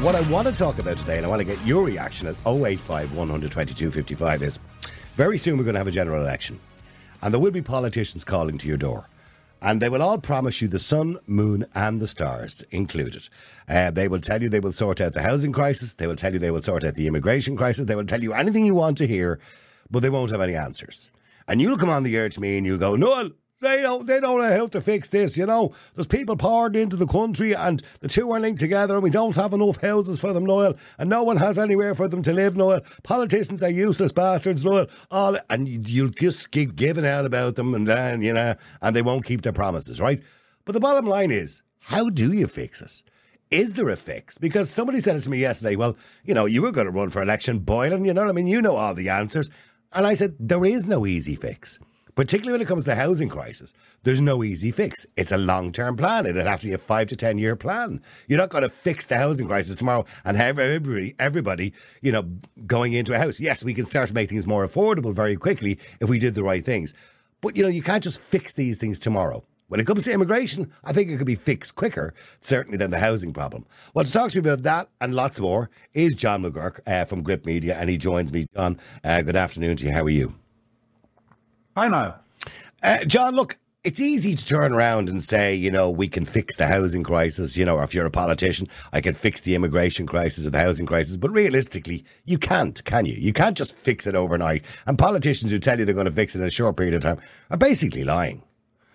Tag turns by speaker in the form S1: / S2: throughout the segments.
S1: What I want to talk about today, and I want to get your reaction at 085 100 22 55, is very soon we're going to have a general election. And there will be politicians calling to your door. And they will all promise you the sun, moon and the stars included. They will tell you they will sort out the housing crisis. They will tell you they will sort out the immigration crisis. They will tell you anything you want to hear, but they won't have any answers. And you'll come on the air to me and you'll go, Noel, they don't know how to fix this, you know. There's people poured into the country and the two are linked together and we don't have enough houses for them, Noel, and no one has anywhere for them to live, Noel. Politicians are useless bastards, Noel. And you'll just keep giving out about them and then, you know, and they won't keep their promises, right? But the bottom line is, how do you fix it? Is there a fix? Because somebody said it to me yesterday, well, you know, you were going to run for election, Boylan, you know what I mean? You know all the answers. And I said, there is no easy fix. Particularly when it comes to the housing crisis, there's no easy fix. It's a long-term plan. It'd have to be a 5 to 10 year plan. You're not going to fix the housing crisis tomorrow and have everybody, you know, going into a house. Yes, we can start to make things more affordable very quickly if we did the right things. But, you know, you can't just fix these things tomorrow. When it comes to immigration, I think it could be fixed quicker, certainly, than the housing problem. Well, to talk to me about that and lots more is John McGuirk from Grip Media, and he joins me. John, good afternoon to you. How are you?
S2: Hi, Niall.
S1: John, look, it's easy to turn around and say, you know, we can fix the housing crisis, you know, or if you're a politician, I can fix the immigration crisis or the housing crisis. But realistically, you can't, can you? You can't just fix it overnight. And politicians who tell you they're going to fix it in a short period of time are basically lying.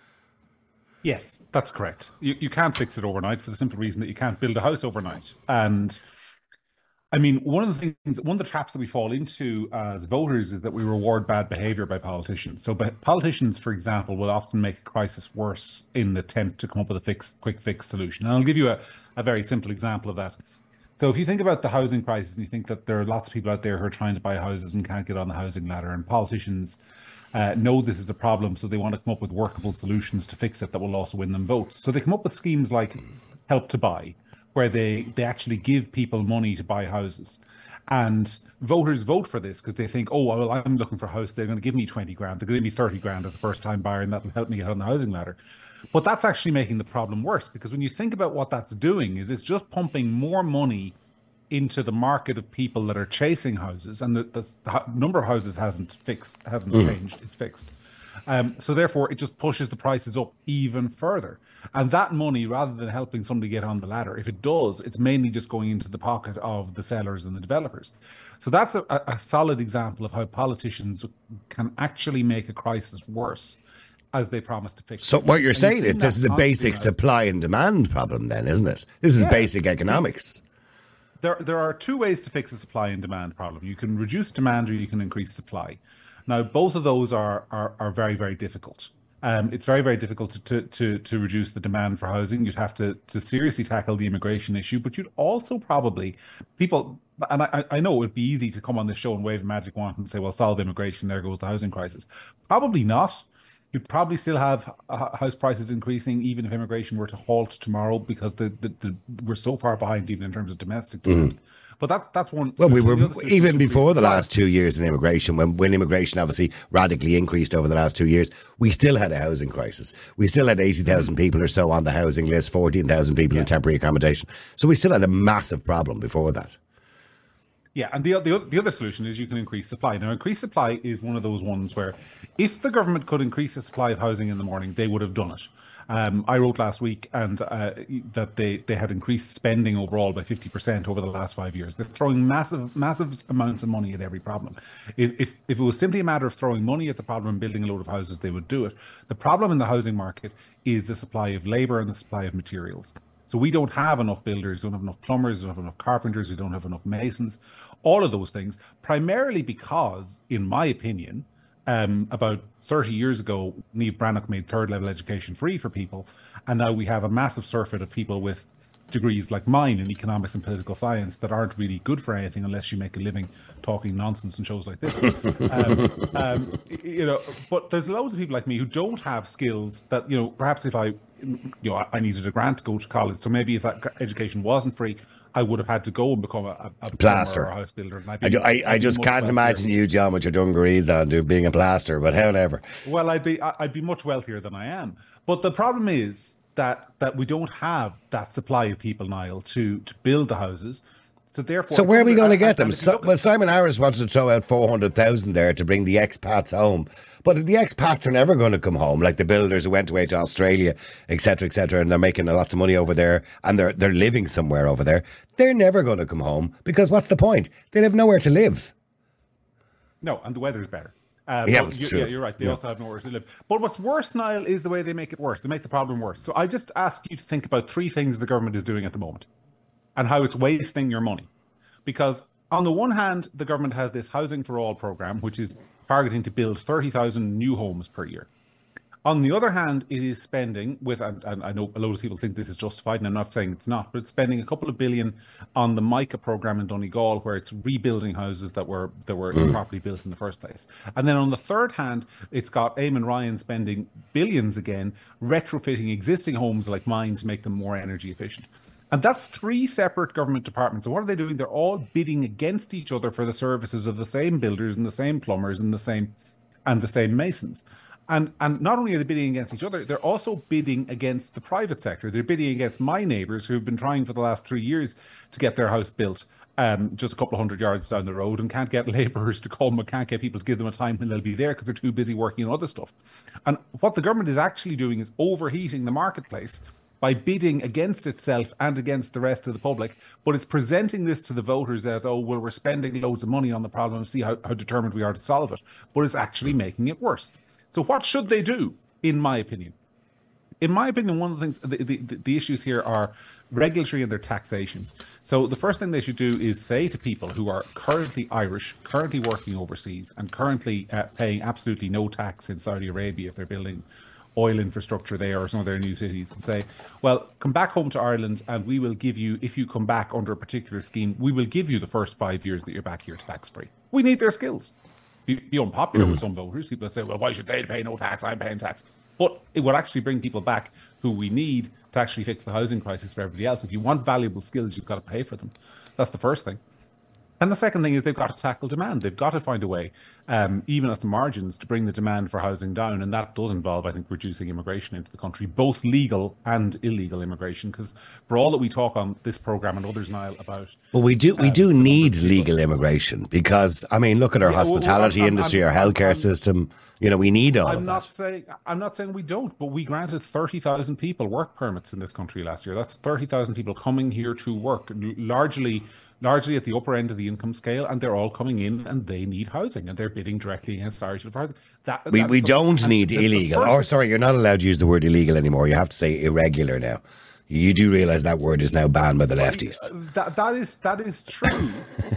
S2: Yes, that's correct. You can't fix it overnight for the simple reason that you can't build a house overnight. And I mean, one of the traps that we fall into as voters is that we reward bad behavior by politicians. So politicians, for example, will often make a crisis worse in the attempt to come up with a quick fix solution. And I'll give you a very simple example of that. So if you think about the housing crisis and you think that there are lots of people out there who are trying to buy houses and can't get on the housing ladder, and politicians know this is a problem, so they want to come up with workable solutions to fix it that will also win them votes. So they come up with schemes like Help to Buy, where they actually give people money to buy houses. And voters vote for this because they think, oh, well, I'm looking for a house. They're going to give me 20 grand. They're going to give me 30 grand as a first-time buyer, and that will help me get on the housing ladder. But that's actually making the problem worse, because when you think about what that's doing is it's just pumping more money into the market of people that are chasing houses, and the number of houses hasn't changed. It's fixed. So therefore, it just pushes the prices up even further. And that money, rather than helping somebody get on the ladder, if it does, it's mainly just going into the pocket of the sellers and the developers. So that's a solid example of how politicians can actually make a crisis worse as they promise to fix it.
S1: So what you're saying is this is a basic supply and demand problem then, isn't it? This is basic economics.
S2: There are two ways to fix a supply and demand problem. You can reduce demand or you can increase supply. Now, both of those are very, very difficult. It's very, very difficult to reduce the demand for housing. You'd have to seriously tackle the immigration issue, but you'd also probably, and I know it would be easy to come on this show and wave a magic wand and say, well, solve immigration, there goes the housing crisis. Probably not. You'd probably still have house prices increasing even if immigration were to halt tomorrow, because we're so far behind even in terms of domestic demand. But that's one.
S1: Well, we were even before the last 2 years in immigration, when immigration obviously radically increased over the last 2 years, we still had a housing crisis. We still had 80,000 people or so on the housing list, 14,000 people in temporary accommodation. So we still had a massive problem before that.
S2: Yeah, and the other solution is you can increase supply. Now, increased supply is one of those ones where if the government could increase the supply of housing in the morning, they would have done it. I wrote last week that they had increased spending overall by 50% over the last 5 years. They're throwing massive amounts of money at every problem. If it was simply a matter of throwing money at the problem and building a load of houses, they would do it. The problem in the housing market is the supply of labour and the supply of materials. So we don't have enough builders, we don't have enough plumbers, we don't have enough carpenters, we don't have enough masons, all of those things, primarily because, in my opinion, about 30 years ago, Niamh Bhreathnach made third level education free for people. And now we have a massive surfeit of people with degrees like mine in economics and political science that aren't really good for anything unless you make a living talking nonsense in shows like this. But there's loads of people like me who don't have skills that, perhaps if I needed a grant to go to college. So maybe if that education wasn't free, I would have had to go and become a
S1: plaster
S2: or a house builder.
S1: I just can't imagine you, John, with your dungarees on being a plaster, but however.
S2: Well, I'd be much wealthier than I am. But the problem is that we don't have that supply of people, Niall, to build the houses. So therefore,
S1: so where are we going to get them?
S2: Well,
S1: Simon Harris wanted to throw out 400,000 there to bring the expats home. But the expats are never going to come home, like the builders who went away to Australia, etc., and they're making lots of money over there, and they're living somewhere over there. They're never going to come home because what's the point? They have nowhere to live.
S2: No, and the weather's better.
S1: You're
S2: right. They also have nowhere to live. But what's worse, Niall, is the way they make it worse. They make the problem worse. So I just ask you to think about three things the government is doing at the moment and how it's wasting your money. Because on the one hand, the government has this Housing for All program, which is targeting to build 30,000 new homes per year. On the other hand, it is spending with, and I know a lot of people think this is justified, and I'm not saying it's not, but it's spending a couple of billion on the MICA program in Donegal, where it's rebuilding houses that were improperly built in the first place. And then on the third hand, it's got Eamon Ryan spending billions again, retrofitting existing homes like mine to make them more energy efficient. And that's three separate government departments. And what are they doing? They're all bidding against each other for the services of the same builders and the same plumbers and the same masons. And not only are they bidding against each other, they're also bidding against the private sector. They're bidding against my neighbours who've been trying for the last 3 years to get their house built just a couple of hundred yards down the road and can't get labourers to come and can't get people to give them a time when they'll be there because they're too busy working on other stuff. And what the government is actually doing is overheating the marketplace by bidding against itself and against the rest of the public, but it's presenting this to the voters as, oh, well, we're spending loads of money on the problem, see how determined we are to solve it. But it's actually making it worse. So what should they do, in my opinion? In my opinion, one of the things, the issues here are regulatory and their taxation. So the first thing they should do is say to people who are currently Irish, currently working overseas, and currently paying absolutely no tax in Saudi Arabia if they're building oil infrastructure there or some of their new cities, and say, well, come back home to Ireland and we will give you, if you come back under a particular scheme, we will give you the first 5 years that you're back here tax-free. We need their skills. Be unpopular with some voters. People that say, well, why should they pay no tax? I'm paying tax. But it would actually bring people back who we need to actually fix the housing crisis for everybody else. If you want valuable skills, you've got to pay for them. That's the first thing. And the second thing is they've got to tackle demand. They've got to find a way, even at the margins, to bring the demand for housing down. And that does involve, I think, reducing immigration into the country, both legal and illegal immigration. Because for all that we talk on this programme and others, Niall, about...
S1: Well, we do need legal immigration because, I mean, look at our hospitality industry, our healthcare system. You know, we need all of that.
S2: I'm not saying we don't, but we granted 30,000 people work permits in this country last year. That's 30,000 people coming here to work, largely at the upper end of the income scale, and they're all coming in and they need housing and they're bidding directly against Irish housing.
S1: We don't need illegal. Or sorry, you're not allowed to use the word illegal anymore. You have to say irregular now. You do realise that word is now banned by the lefties.
S2: That is true.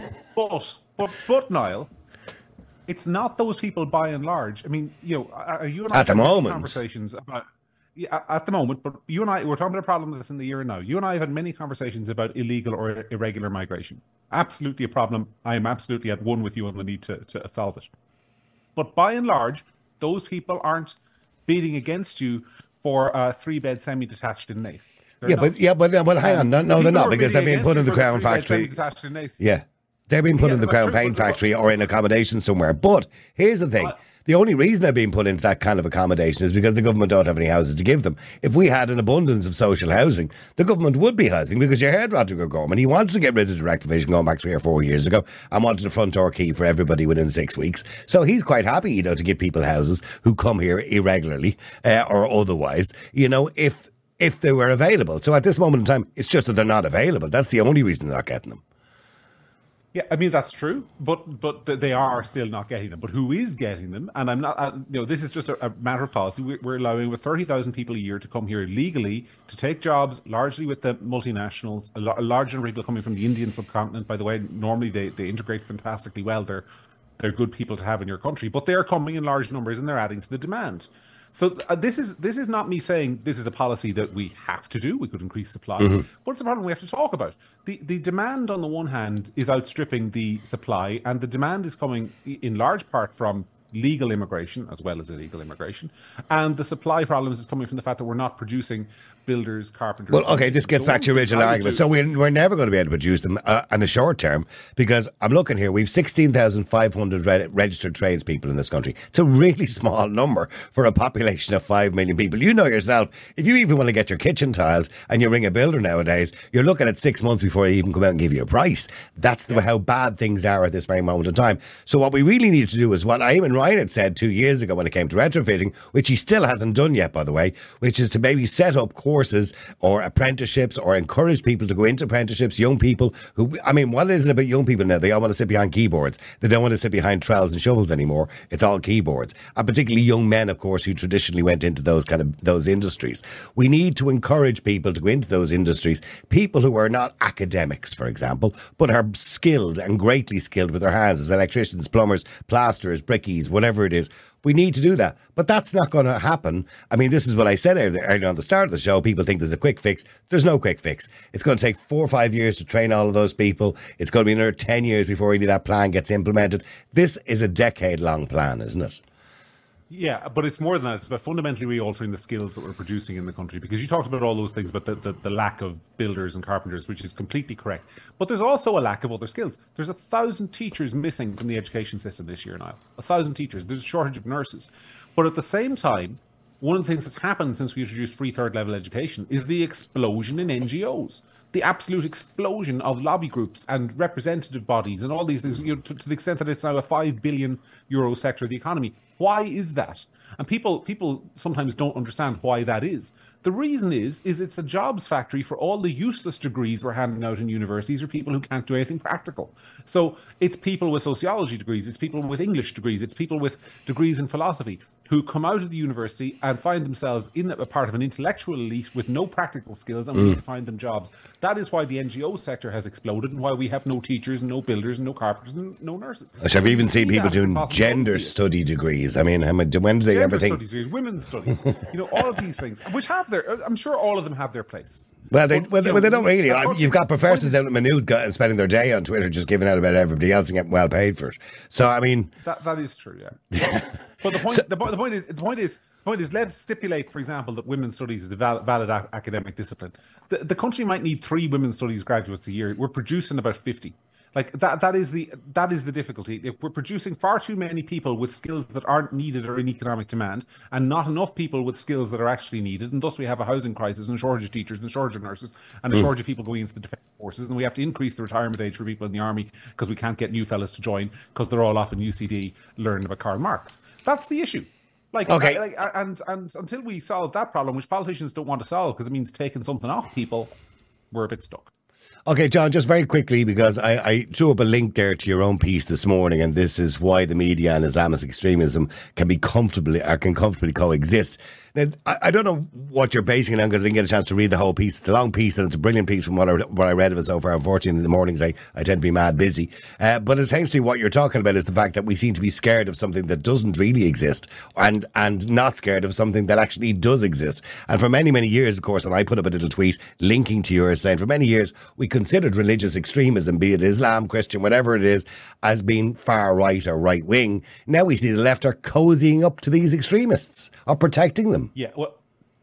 S2: but Niall, it's not those people by and large. I mean, you know, you and I
S1: at the moment
S2: conversations about. Yeah, at the moment, but you and I, we're talking about a problem that's in the year now. You and I have had many conversations about illegal or irregular migration. Absolutely a problem. I am absolutely at one with you on the need to solve it. But by and large, those people aren't bidding against you for a 3-bed semi-detached in Naas.
S1: But hang on. No, they're not, because they're being put in the Crown factory. Yeah. They're being put in the Crown Paint factory or in accommodation somewhere. But here's the thing. The only reason they're being put into that kind of accommodation is because the government don't have any houses to give them. If we had an abundance of social housing, the government would be housing, because you heard Roderick O'Gorman. He wanted to get rid of direct provision going back 3 or 4 years ago and wanted a front door key for everybody within 6 weeks. So he's quite happy, you know, to give people houses who come here irregularly or otherwise, you know, if they were available. So at this moment in time, it's just that they're not available. That's the only reason they're not getting them.
S2: Yeah, I mean, that's true, but they are still not getting them. But who is getting them? And I'm not, you know, this is just a matter of policy. We're allowing with 30,000 people a year to come here legally to take jobs, largely with the multinationals, a large number of people coming from the Indian subcontinent. By the way, normally they integrate fantastically well. They're good people to have in your country, but they're coming in large numbers and they're adding to the demand. So this is not me saying this is a policy that we have to do. We could increase supply, but it's a problem we have to talk about. The demand on the one hand is outstripping the supply, and the demand is coming in large part from legal immigration as well as illegal immigration. And the supply problems is coming from the fact that we're not producing builders, carpenters.
S1: Well, okay, this gets back to your original argument. So we're never going to be able to produce them in the short term, because I'm looking here, we've 16,500 registered tradespeople in this country. It's a really small number for a population of 5 million people. You know yourself, if you even want to get your kitchen tiled and you ring a builder nowadays, you're looking at 6 months before they even come out and give you a price. That's how bad things are at this very moment in time. So what we really need to do is what Eamon Ryan had said 2 years ago when it came to retrofitting, which he still hasn't done yet, by the way, which is to maybe set up courses or apprenticeships or encourage people to go into apprenticeships, young people who, I mean, what is it about young people now? They all want to sit behind keyboards. They don't want to sit behind trowels and shovels anymore. It's all keyboards. And particularly young men, of course, who traditionally went into those industries. We need to encourage people to go into those industries. People who are not academics, for example, but are skilled and greatly skilled with their hands as electricians, plumbers, plasterers, brickies, whatever it is. We need to do that. But that's not going to happen. I mean, this is what I said earlier on the start of the show. People think there's a quick fix. There's no quick fix. It's going to take 4 or 5 years to train all of those people. It's going to be another 10 years before really that plan gets implemented. This is a decade-long plan, isn't it?
S2: Yeah, but it's more than that. It's about fundamentally re-altering the skills that we're producing in the country, because you talked about all those things, but the lack of builders and carpenters, which is completely correct. But there's also a lack of other skills. There's 1,000 teachers missing from the education system this year now. 1,000 teachers. There's a shortage of nurses. But at the same time, one of the things that's happened since we introduced free third level education is the explosion in NGOs. The absolute explosion of lobby groups and representative bodies and all these things, to the extent that it's now a €5 billion sector of the economy. Why is that? And people sometimes don't understand why that is. The reason is it's a jobs factory for all the useless degrees we're handing out in universities for people who can't do anything practical. So it's people with sociology degrees, it's people with English degrees, it's people with degrees in philosophy who come out of the university and find themselves in a part of an intellectual elite with no practical skills, and we need to find them jobs. That is why the NGO sector has exploded and why we have no teachers and no builders and no carpenters and no nurses.
S1: I've even seen people doing gender study degrees. I mean, when do they ever think...
S2: Gender studies, women's studies, all of these things, which have I'm sure all of them have their place.
S1: Well, they don't really. You've got professors out at Maynooth and spending their day on Twitter just giving out about everybody else and getting well paid for it. So, I mean...
S2: That is true, yeah. But the point is, let's stipulate, for example, that women's studies is a valid academic discipline. The country might need 3 women's studies graduates a year. We're producing about 50. Like that is the difficulty. We're producing far too many people with skills that aren't needed or in economic demand, and not enough people with skills that are actually needed. And thus we have a housing crisis and a shortage of teachers and a shortage of nurses and a shortage of people going into the defence forces. And we have to increase the retirement age for people in the army because we can't get new fellas to join because they're all off in UCD learning about Karl Marx. That's the issue. And until we solve that problem, which politicians don't want to solve because it means taking something off people, we're a bit stuck.
S1: Okay, John, just very quickly, because I threw up a link there to your own piece this morning, and this is why the media and Islamist extremism can comfortably coexist. Now, I don't know what you're basing it on, because I didn't get a chance to read the whole piece. It's a long piece, and it's a brilliant piece from what I read of it so far. Unfortunately, in the mornings, I tend to be mad busy. But essentially what you're talking about is the fact that we seem to be scared of something that doesn't really exist, and not scared of something that actually does exist. And for many, many years, of course, and I put up a little tweet linking to yours, saying for many years, we considered religious extremism, be it Islam, Christian, whatever it is, as being far right or right wing. Now we see the left are cozying up to these extremists, or protecting them.
S2: Yeah, well,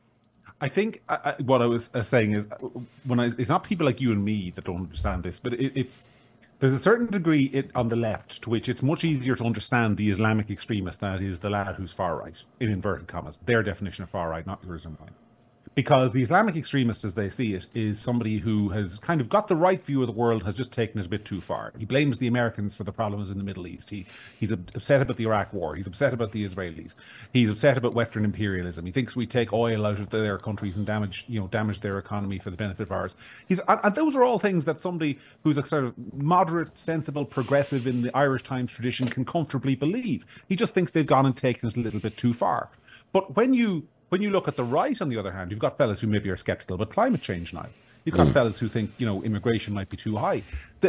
S2: I think what I was saying is, it's not people like you and me that don't understand this, but there's a certain degree on the left to which it's much easier to understand the Islamic extremist than it is the lad who's far right, in inverted commas. Their definition of far right, not yours or mine. Because the Islamic extremist, as they see it, is somebody who has kind of got the right view of the world, has just taken it a bit too far. He blames the Americans for the problems in the Middle East. He's upset about the Iraq War. He's upset about the Israelis. He's upset about Western imperialism. He thinks we take oil out of their countries and damage their economy for the benefit of ours. And those are all things that somebody who's a sort of moderate, sensible, progressive in the Irish Times tradition can comfortably believe. He just thinks they've gone and taken it a little bit too far. But when you look at the right, on the other hand, you've got fellas who maybe are sceptical about climate change now. You've got fellas who think, immigration might be too high.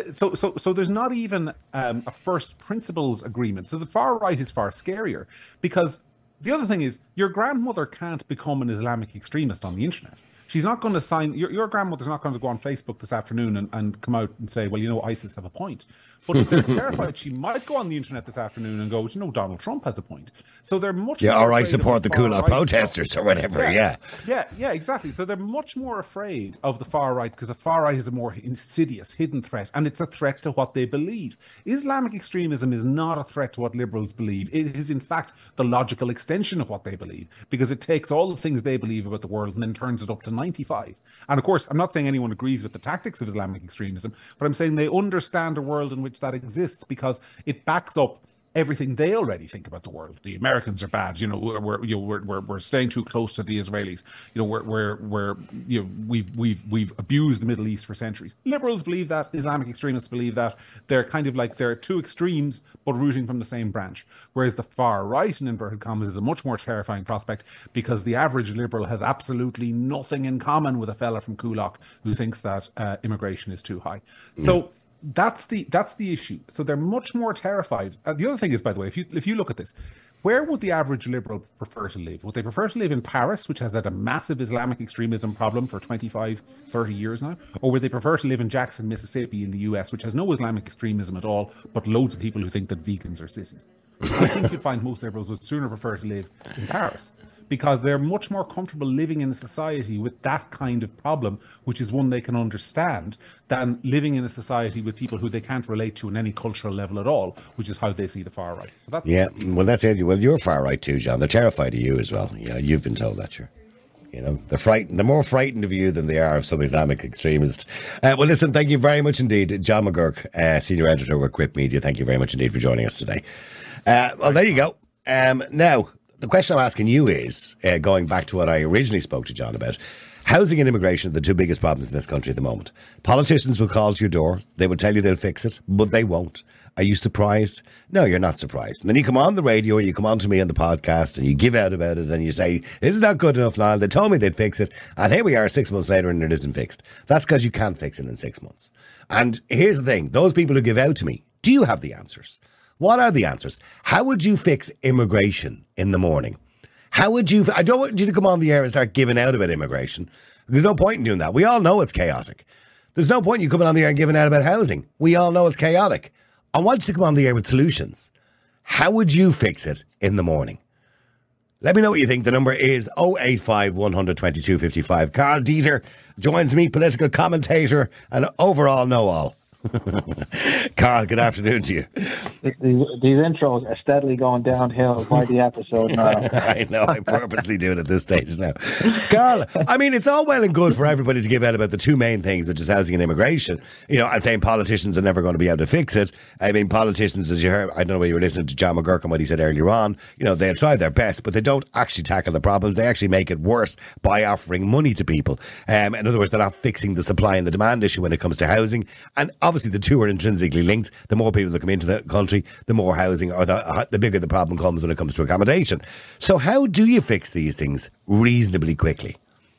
S2: So there's not even a first principles agreement. So the far right is far scarier, because the other thing is your grandmother can't become an Islamic extremist on the internet. She's not going to sign. Your grandmother's not going to go on Facebook this afternoon and come out and say, well, ISIS have a point. But if they're terrified, she might go on the internet this afternoon and go, Donald Trump has a point. So they're much more
S1: or I support the Kulak protesters or whatever,
S2: yeah, exactly. So they're much more afraid of the far right because the far right is a more insidious, hidden threat, and it's a threat to what they believe. Islamic extremism is not a threat to what liberals believe. It is, in fact, the logical extension of what they believe, because it takes all the things they believe about the world and then turns it up to 95. And of course, I'm not saying anyone agrees with the tactics of Islamic extremism, but I'm saying they understand a world in which that exists because it backs up everything they already think about the world. The Americans are bad. We're staying too close to the Israelis. We've abused the Middle East for centuries. Liberals believe that. Islamic extremists believe that. They're kind of like they're two extremes, but rooting from the same branch. Whereas the far right, in inverted commas, is a much more terrifying prospect because the average liberal has absolutely nothing in common with a fella from Kulak who thinks that immigration is too high. So. That's the issue. So they're much more terrified. The other thing is, by the way, if you look at this, where would the average liberal prefer to live? Would they prefer to live in Paris, which has had a massive Islamic extremism problem for 25, 30 years now? Or would they prefer to live in Jackson, Mississippi in the US, which has no Islamic extremism at all, but loads of people who think that vegans are sissies? I think you'd find most liberals would sooner prefer to live in Paris, because they're much more comfortable living in a society with that kind of problem, which is one they can understand, than living in a society with people who they can't relate to in any cultural level at all, which is how they see the far right. So
S1: that's it. Well, you're far right too, John. They're terrified of you as well. You've been told that, they're frightened. They're more frightened of you than they are of some Islamic extremist. Well, listen, thank you very much indeed, John McGurk, senior editor with Quip Media. Thank you very much indeed for joining us today. Well, there you go. Now, the question I'm asking you is, going back to what I originally spoke to John about, housing and immigration are the two biggest problems in this country at the moment. Politicians will call to your door. They will tell you they'll fix it, but they won't. Are you surprised? No, you're not surprised. And then you come on the radio, or you come on to me on the podcast, and you give out about it, and you say, isn't that good enough, Niall? They told me they'd fix it, and here we are 6 months later, and it isn't fixed. That's because you can't fix it in 6 months. And here's the thing. Those people who give out to me, do you have the answers? What are the answers? How would you fix immigration in the morning? How would you... I don't want you to come on the air and start giving out about immigration. There's no point in doing that. We all know it's chaotic. There's no point in you coming on the air and giving out about housing. We all know it's chaotic. I want you to come on the air with solutions. How would you fix it in the morning? Let me know what you think. The number is 085 122 55. Carl Dieter joins me, political commentator and overall know-all. Carl, good afternoon to you.
S3: These intros are steadily going downhill by the episode now.
S1: I know, I purposely do it at this stage now. Carl, I mean, it's all well and good for everybody to give out about the two main things, which is housing and immigration. I'm saying politicians are never going to be able to fix it. I mean, politicians, as you heard, I don't know whether you were listening to John McGurk and what he said earlier on, they'll try their best, but they don't actually tackle the problems. They actually make it worse by offering money to people. In other words, they're not fixing the supply and the demand issue when it comes to housing. And obviously the two are intrinsically linked. The more people that come into the country, the more housing, or the bigger the problem comes when it comes to accommodation. So how do you fix these things reasonably quickly?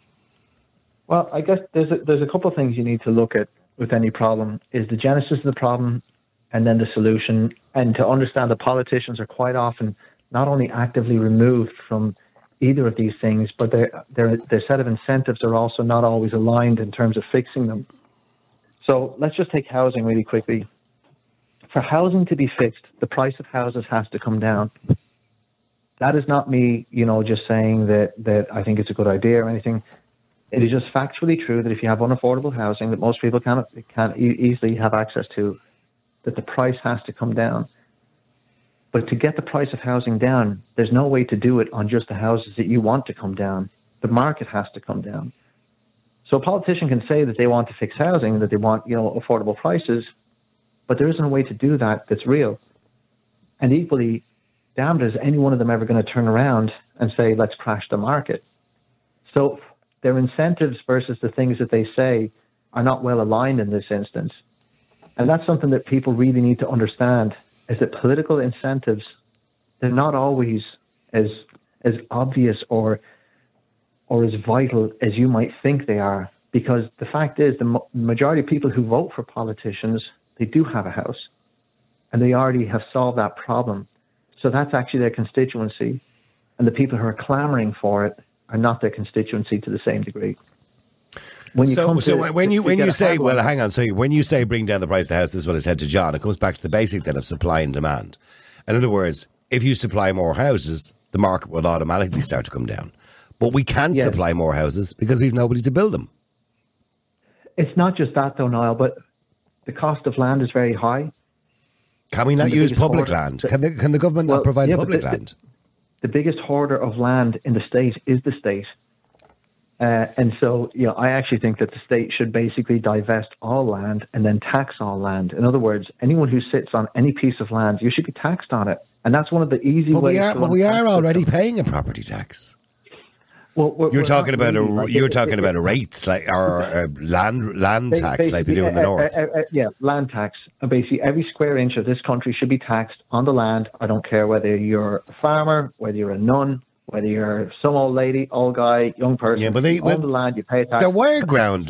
S3: Well, I guess there's a couple of things you need to look at with any problem. Is the genesis of the problem and then the solution. And to understand that politicians are quite often not only actively removed from either of these things, but their set of incentives are also not always aligned in terms of fixing them. So let's just take housing really quickly. For housing to be fixed, the price of houses has to come down. That is not me, just saying that I think it's a good idea or anything. It is just factually true that if you have unaffordable housing that most people can't easily have access to, that the price has to come down. But to get the price of housing down, there's no way to do it on just the houses that you want to come down. The market has to come down. So a politician can say that they want to fix housing, that they want, affordable prices, but there isn't a way to do that that's real. And equally, damned is any one of them ever going to turn around and say, let's crash the market. So their incentives versus the things that they say are not well aligned in this instance. And that's something that people really need to understand, is that political incentives, they're not always as obvious or as vital as you might think they are, because the fact is the majority of people who vote for politicians, they do have a house and they already have solved that problem. So that's actually their constituency, and the people who are clamoring for it are not their constituency to the same degree. when you
S1: when you say, well,
S3: hardware,
S1: hang on. So when you say bring down the price of the house, this is what I said to John. It comes back to the basic then of supply and demand. In other words, if you supply more houses, the market will automatically start to come down. But we can't supply more houses because we've nobody to build them.
S3: It's not just that, though, Niall, but the cost of land is very high.
S1: Can we not use public land? Can the government not provide public land?
S3: The biggest hoarder of land in the state is the state. And so, I actually think that the state should basically divest all land and then tax all land. In other words, anyone who sits on any piece of land, you should be taxed on it. And that's one of the easy ways.
S1: But we are already paying a property tax.
S3: Well,
S1: you're talking about a rates like or land tax like they do in the north.
S3: Land tax. Basically, every square inch of this country should be taxed on the land. I don't care whether you're a farmer, whether you're a nun, whether you're some old lady, old guy, young person. Yeah, but on the land you pay tax.
S1: There were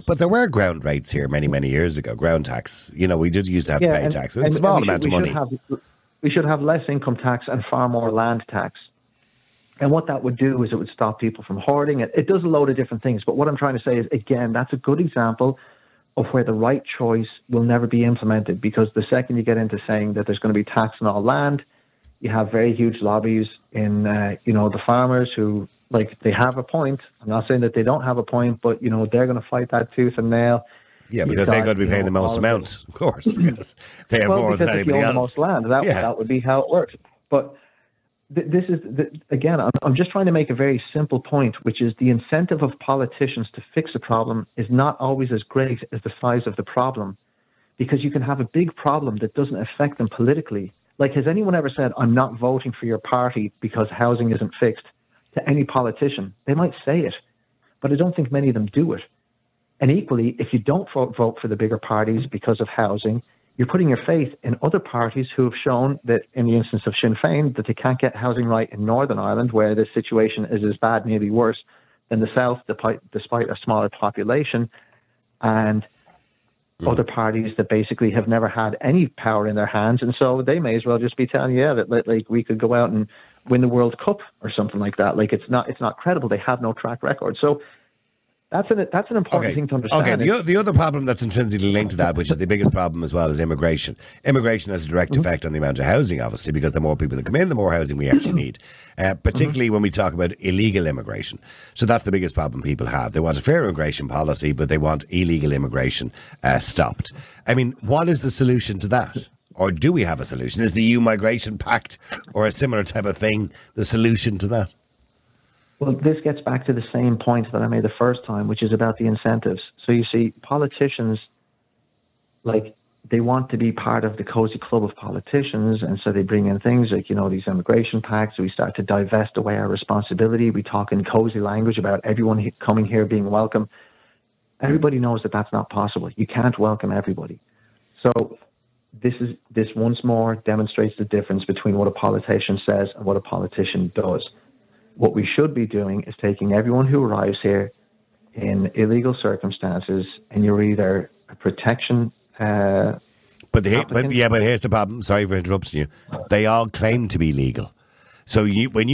S1: ground rates here many years ago. Ground tax. We did used to have to pay tax. It's a small amount of money.
S3: We should have less income tax and far more land tax. And what that would do is it would stop people from hoarding it. It does a load of different things. But what I'm trying to say is, again, that's a good example of where the right choice will never be implemented, because the second you get into saying that there's going to be tax on all land, you have very huge lobbies in, the farmers who, they have a point. I'm not saying that they don't have a point, but, they're going to fight that tooth and nail.
S1: Yeah, because they're going to be paying the most amount, of course, because they have more than anybody else.
S3: The most land. That would be how it works. But this is, again, I'm just trying to make a very simple point, which is the incentive of politicians to fix a problem is not always as great as the size of the problem, because you can have a big problem that doesn't affect them politically. Has anyone ever said, I'm not voting for your party because housing isn't fixed, to any politician? They might say it, but I don't think many of them do it. And equally, if you don't vote for the bigger parties because of housing, you're putting your faith in other parties who have shown that, in the instance of Sinn Féin, that they can't get housing right in Northern Ireland, where the situation is as bad, maybe worse, than the South, despite a smaller population, and other parties that basically have never had any power in their hands. And so they may as well just be telling you that we could go out and win the World Cup or something like that. It's not credible. They have no track record. So that's an important thing to understand.
S1: Okay, the other problem that's intrinsically linked to that, which is the biggest problem as well, is immigration. Immigration has a direct effect on the amount of housing, obviously, because the more people that come in, the more housing we actually need, particularly when we talk about illegal immigration. So that's the biggest problem people have. They want a fair immigration policy, but they want illegal immigration stopped. I mean, what is the solution to that? Or do we have a solution? Is the EU Migration Pact or a similar type of thing the solution to that?
S3: Well, this gets back to the same point that I made the first time, which is about the incentives. So you see, politicians, they want to be part of the cozy club of politicians, and so they bring in things like, these immigration pacts. We start to divest away our responsibility. We talk in cozy language about everyone coming here being welcome. Everybody knows that that's not possible. You can't welcome everybody. So this once more demonstrates the difference between what a politician says and what a politician does. What we should be doing is taking everyone who arrives here in illegal circumstances, and you're either a protection. But
S1: here's the problem. Sorry for interrupting you. They all claim to be legal. So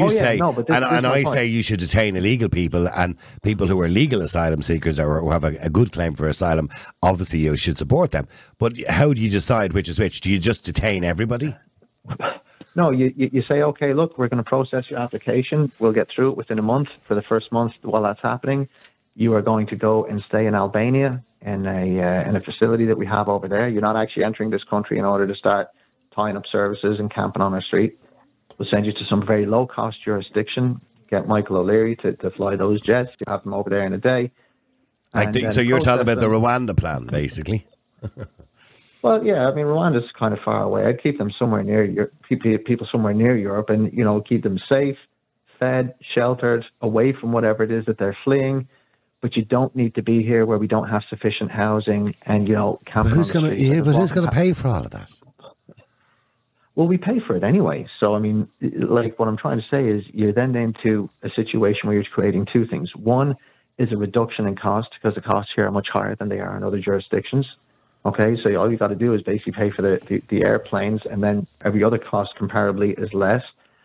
S1: I say you should detain illegal people, and people who are legal asylum seekers or who have a good claim for asylum, obviously you should support them. But how do you decide which is which? Do you just detain everybody?
S3: No, you say, okay, look, we're going to process your application. We'll get through it within a month. For the first month while that's happening, you are going to go and stay in Albania in a facility that we have over there. You're not actually entering this country in order to start tying up services and camping on our street. We'll send you to some very low-cost jurisdiction. Get Michael O'Leary to fly those jets. You have them over there in a day.
S1: So you're talking about the Rwanda plan, basically.
S3: Well, yeah, I mean, Rwanda's kind of far away. I'd keep them somewhere near people somewhere near Europe, and keep them safe, fed, sheltered, away from whatever it is that they're fleeing. But you don't need to be here where we don't have sufficient housing, and camping.
S1: Who's going to pay for all of that?
S3: Well, we pay for it anyway. So, I mean, what I'm trying to say is you're then into a situation where you're creating two things. One is a reduction in cost, because the costs here are much higher than they are in other jurisdictions. Okay, so all you got to do is basically pay for the airplanes, and then every other cost comparably is less.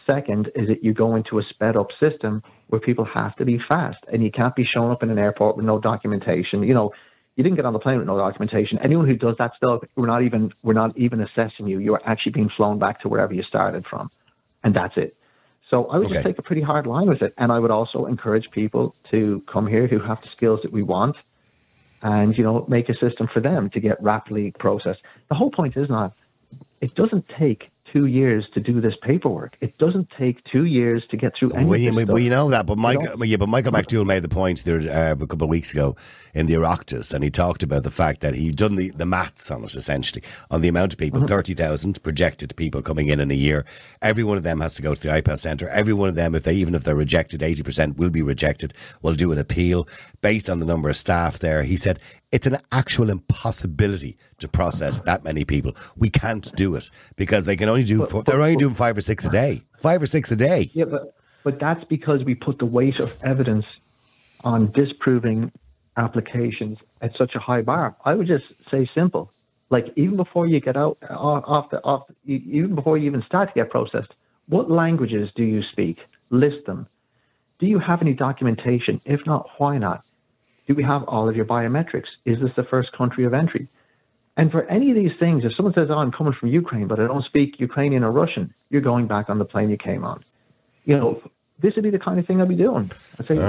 S3: Second is that you go into a sped up system where people have to be fast, and you can't be showing up in an airport with no documentation. You know, you didn't get on the plane with no documentation. Anyone who does that stuff, we're not even assessing you. You're actually being flown back to wherever you started from, and that's it. So I would just take a pretty hard line with it, and I would also encourage people to come here who have the skills that we want, and, you know, make a system for them to get rapidly processed. The whole point is not, it doesn't take 2 years to do this paperwork. It doesn't take 2 years to get through any of this stuff.
S1: We know that, but Michael McDowell made the point there a couple of weeks ago in the Oireachtas, and he talked about the fact that he'd done the maths on it, essentially, on the amount of people, 30,000 projected people coming in a year. Every one of them has to go to the IPAS centre. Every one of them, even if they're rejected, 80% will be rejected, will do an appeal based on the number of staff there. He said, it's an actual impossibility to process that many people. We can't do it because they can only they're only doing 5 or 6 a day. 5 or 6 a day.
S3: Yeah, but that's because we put the weight of evidence on disproving applications at such a high bar. I would just say simple. Like, even before you get out even before you even start to get processed, what languages do you speak? List them. Do you have any documentation? If not, why not? Do we have all of your biometrics? Is this the first country of entry? And for any of these things, if someone says, oh, I'm coming from Ukraine, but I don't speak Ukrainian or Russian, you're going back on the plane you came on. You know, this would be the kind of thing I'd be doing. I'd say,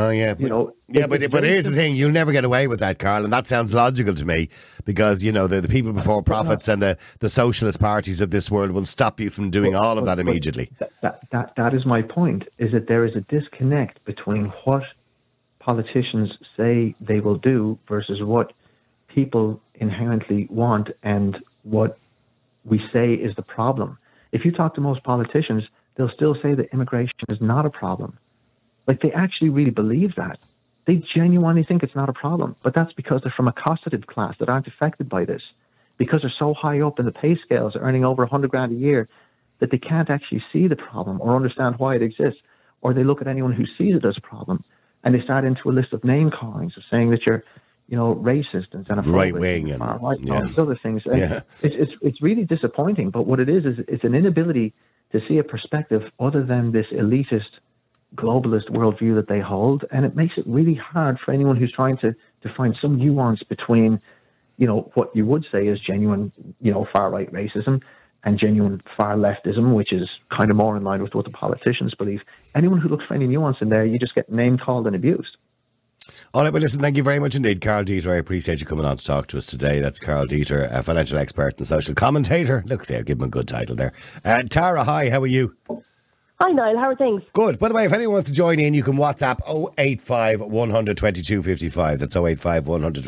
S1: but here's the thing. You'll never get away with that, Carl, and that sounds logical to me because, you know, the people before profits and the socialist parties of this world will stop you from doing all of that immediately.
S3: That is my point, is that there is a disconnect between what politicians say they will do versus what people inherently want and what we say is the problem. If you talk to most politicians, they'll still say that immigration is not a problem. Like, they actually really believe that. They genuinely think it's not a problem. But that's because they're from a cosseted class that aren't affected by this. Because they're so high up in the pay scales, earning over 100 grand a year, that they can't actually see the problem or understand why it exists. Or they look at anyone who sees it as a problem and they start into a list of name callings of saying that you're, you know, racist and xenophobic,
S1: right wing and
S3: all these other things. Yeah. It's really disappointing. But what it is it's an inability to see a perspective other than this elitist, globalist worldview that they hold, and it makes it really hard for anyone who's trying to find some nuance between, you know, what you would say is genuine, you know, far right racism and genuine far leftism, which is kind of more in line with what the politicians believe. Anyone who looks for any nuance in there, you just get name called and abused.
S1: All right, well, listen, thank you very much indeed, Carl Dieter. I appreciate you coming on to talk to us today. That's Carl Dieter, a financial expert and social commentator. Look, see, I'll give him a good title there. Tara, hi, how are you?
S4: Hi, Niall, how are things?
S1: Good. By the way, if anyone wants to join in, you can WhatsApp 085 100 2255. That's 085 100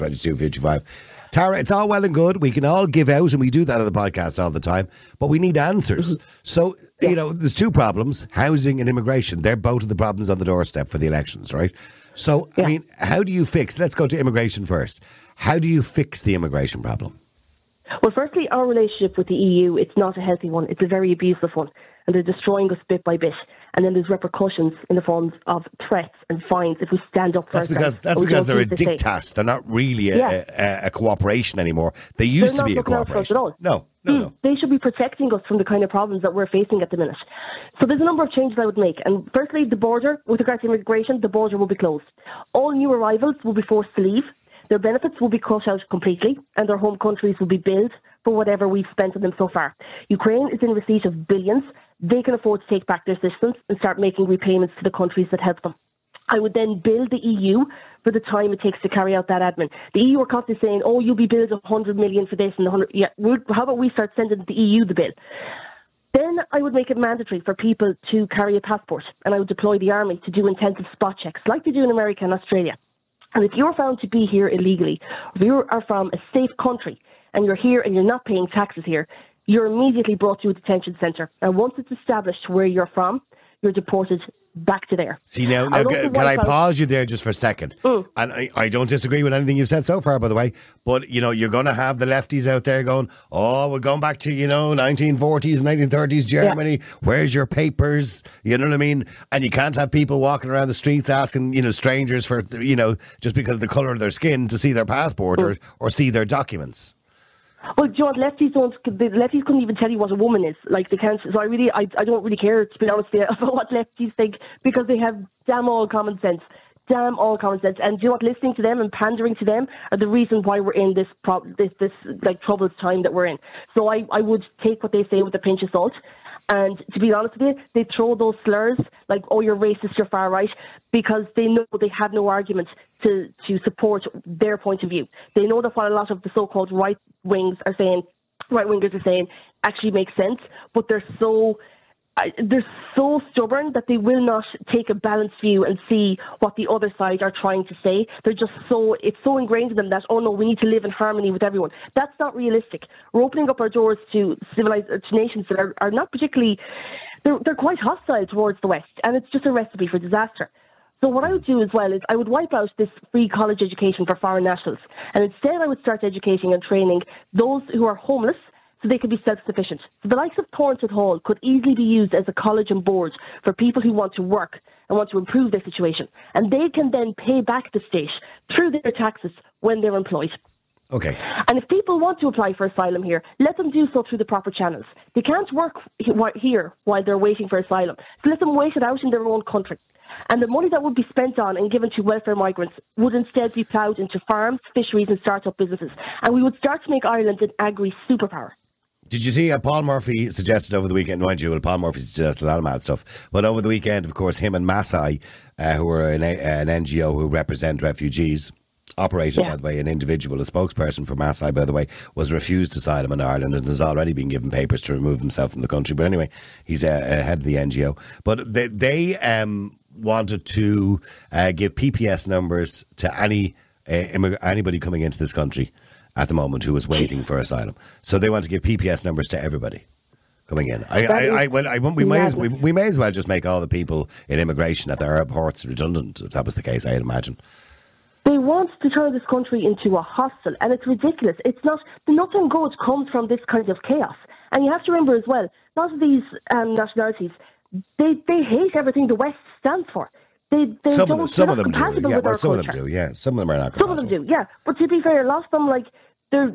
S1: 2255. Tara, it's all well and good. We can all give out, and we do that on the podcast all the time, but we need answers. So, you know, there's two problems, housing and immigration. They're both of the problems on the doorstep for the elections, right? So, I mean, how do you fix, let's go to immigration first. How do you fix the immigration problem?
S4: Well, firstly, our relationship with the EU, it's not a healthy one. It's a very abusive one. And they're destroying us bit by bit. And then there's repercussions in the forms of threats and fines if we stand up for ourselves.
S1: That's because they're a diktat. They're not really a cooperation anymore. They used to be a cooperation.
S4: At all.
S1: No.
S4: They should be protecting us from the kind of problems that we're facing at the minute. So there's a number of changes I would make. And firstly, the border, with regards to immigration, the border will be closed. All new arrivals will be forced to leave. Their benefits will be cut out completely, and their home countries will be billed for whatever we've spent on them so far. Ukraine is in receipt of billions. They can afford to take back their assistance and start making repayments to the countries that help them. I would then bill the EU for the time it takes to carry out that admin. The EU are constantly saying, oh, you'll be billed 100 million for this and 100. Yeah, how about we start sending the EU the bill? Then I would make it mandatory for people to carry a passport, and I would deploy the army to do intensive spot checks like they do in America and Australia. And if you're found to be here illegally, if you are from a safe country and you're here and you're not paying taxes here, you're immediately brought to a detention centre. And once it's established where you're from, you're deported back to there.
S1: See, now can I pause you there just for a second? And I don't disagree with anything you've said so far, by the way, but, you know, you're going to have the lefties out there going, oh, we're going back to, you know, 1940s, 1930s Germany. Yeah. Where's your papers? You know what I mean? And you can't have people walking around the streets asking, you know, strangers for, you know, just because of the colour of their skin to see their passport or see their documents.
S4: Well, do you know what, the lefties couldn't even tell you what a woman is. Like, they can't. So I don't really care, to be honest with you, about what lefties think, because they have damn all common sense. And do you know what, listening to them and pandering to them are the reason why we're in this troubled time that we're in. So I would take what they say with a pinch of salt. And to be honest with you, they throw those slurs like, oh, you're racist, you're far right, because they know they have no argument to support their point of view. They know that what a lot of the so-called right-wingers are saying actually makes sense, but they're so stubborn that they will not take a balanced view and see what the other side are trying to say. It's so ingrained in them that, oh no, we need to live in harmony with everyone. That's not realistic. We're opening up our doors to nations that are not particularly, they're quite hostile towards the West, and it's just a recipe for disaster. So what I would do as well is I would wipe out this free college education for foreign nationals, and instead I would start educating and training those who are homeless so they could be self-sufficient. So the likes of Thornton Hall could easily be used as a college and board for people who want to work and want to improve their situation. And they can then pay back the state through their taxes when they're employed.
S1: Okay.
S4: And if people want to apply for asylum here, let them do so through the proper channels. They can't work here while they're waiting for asylum. So let them wait it out in their own country. And the money that would be spent on and given to welfare migrants would instead be ploughed into farms, fisheries and start-up businesses. And we would start to make Ireland an agri-superpower.
S1: Did you see Paul Murphy suggested over the weekend? Mind you, Paul Murphy suggested a lot of mad stuff. But over the weekend, of course, him and Masai, who are an NGO who represent refugees, operated, by the way, an individual, a spokesperson for Masai, by the way, was refused asylum in Ireland and has already been given papers to remove himself from the country. But anyway, he's head of the NGO. But they wanted to give PPS numbers to anybody coming into this country at the moment who was waiting for asylum. So they want to give PPS numbers to everybody coming in. We may as well just make all the people in immigration at the airports redundant, if that was the case, I'd imagine.
S4: They want to turn this country into a hostel, and it's ridiculous. It's not. Nothing good comes from this kind of chaos. And you have to remember as well, a lot of these nationalities, they hate everything the West stands for. Some of them do. Yeah, some of them do. Yeah, some of them are not compatible. Some of them do. Yeah, but to be fair, a lot of them they're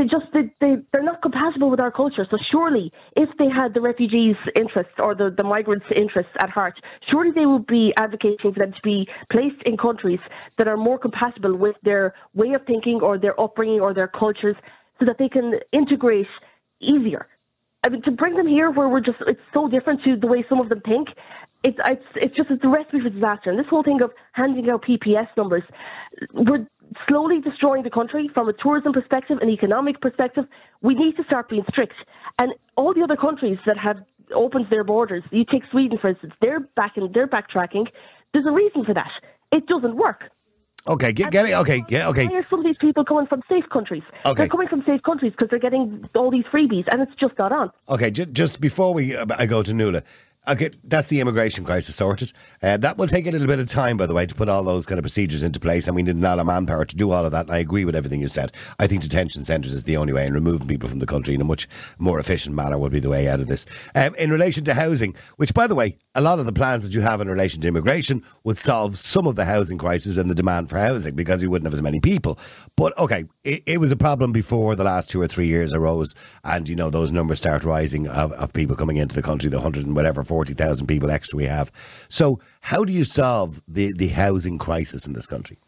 S4: not compatible with our culture. So surely, if they had the refugees' interests or the migrants' interests at heart, surely they would be advocating for them to be placed in countries that are more compatible with their way of thinking or their upbringing or their cultures, so that they can integrate easier. I mean, to bring them here where it's so different to the way some of them think. It's a recipe for disaster. And this whole thing of handing out PPS numbers, we're slowly destroying the country from a tourism perspective, an economic perspective. We need to start being strict. And all the other countries that have opened their borders, you take Sweden, for instance, they're backtracking. There's a reason for that. It doesn't work.
S1: Okay, get it. Okay.
S4: Why are some of these people coming from safe countries? Okay. They're coming from safe countries because they're getting all these freebies, and it's just not on. Okay,
S1: just before I go to Nuala. Okay, that's the immigration crisis sorted. That will take a little bit of time, by the way, to put all those kind of procedures into place, and we need a lot of manpower to do all of that, and I agree with everything you said. I think detention centres is the only way, and removing people from the country in a much more efficient manner would be the way out of this. In relation to housing, which, by the way, a lot of the plans that you have in relation to immigration would solve some of the housing crisis and the demand for housing, because we wouldn't have as many people. But, okay, it was a problem before the last 2 or 3 years arose, and, those numbers start rising of people coming into the country, the 100 and whatever, 40,000 people extra we have. So how do you solve the housing crisis in this country?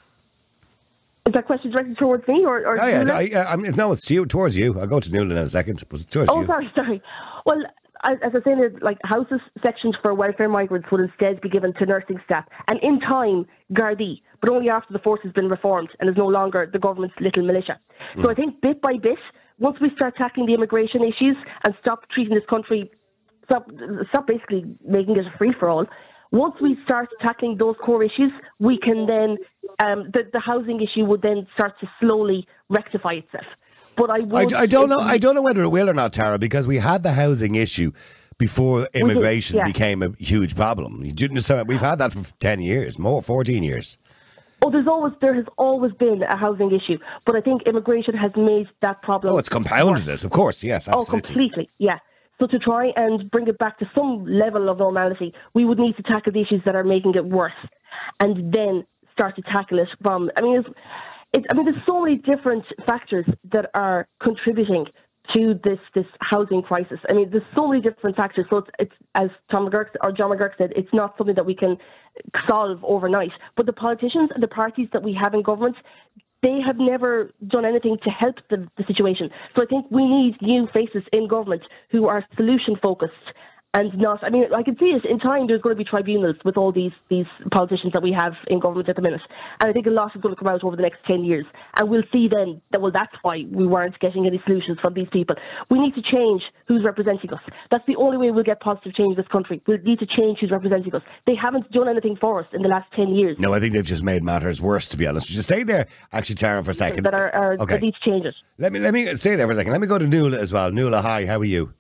S4: Is that question directed towards me or
S1: no, it's towards you. I'll go to Nuala in a second, but it's towards you.
S4: Sorry. Well, as I was saying, houses sections for welfare migrants would instead be given to nursing staff, and in time, Gardaí, but only after the force has been reformed and is no longer the government's little militia. So I think bit by bit, once we start tackling the immigration issues and stop treating this country, stop basically making it a free-for-all, once we start tackling those core issues, we can then, the housing issue would then start to slowly rectify itself. But I don't know whether it will or not, Tara, because we had the housing issue before immigration became a huge problem. We've had that for 10 years, 14 years. Oh, there has always been a housing issue, but I think immigration has made that problem. Oh, it's compounded it, of course, yes, absolutely. Oh, completely, yeah. So to try and bring it back to some level of normality, we would need to tackle the issues that are making it worse, and then start to tackle it from. I mean, there's so many different factors that are contributing to this housing crisis. I mean, there's so many different factors. So it's as John McGurk said, it's not something that we can solve overnight. But the politicians and the parties that we have in government, they have never done anything to help the situation. So I think we need new faces in government who are solution-focused and not... I mean, I can see it in time. There's going to be tribunals with all these politicians that we have in government at the minute. And I think a lot is going to come out over the next 10 years. And we'll see then that, well, that's why we weren't getting any solutions from these people. We need to change who's representing us. That's the only way we'll get positive change in this country. We'll need to change who's representing us. They haven't done anything for us in the last 10 years.
S1: No, I think they've just made matters worse, to be honest. Just stay there, actually, Tara, for a second.
S4: That need to change it.
S1: Let me stay there for a second. Let me go to Nuala as well. Nuala, hi, how are you?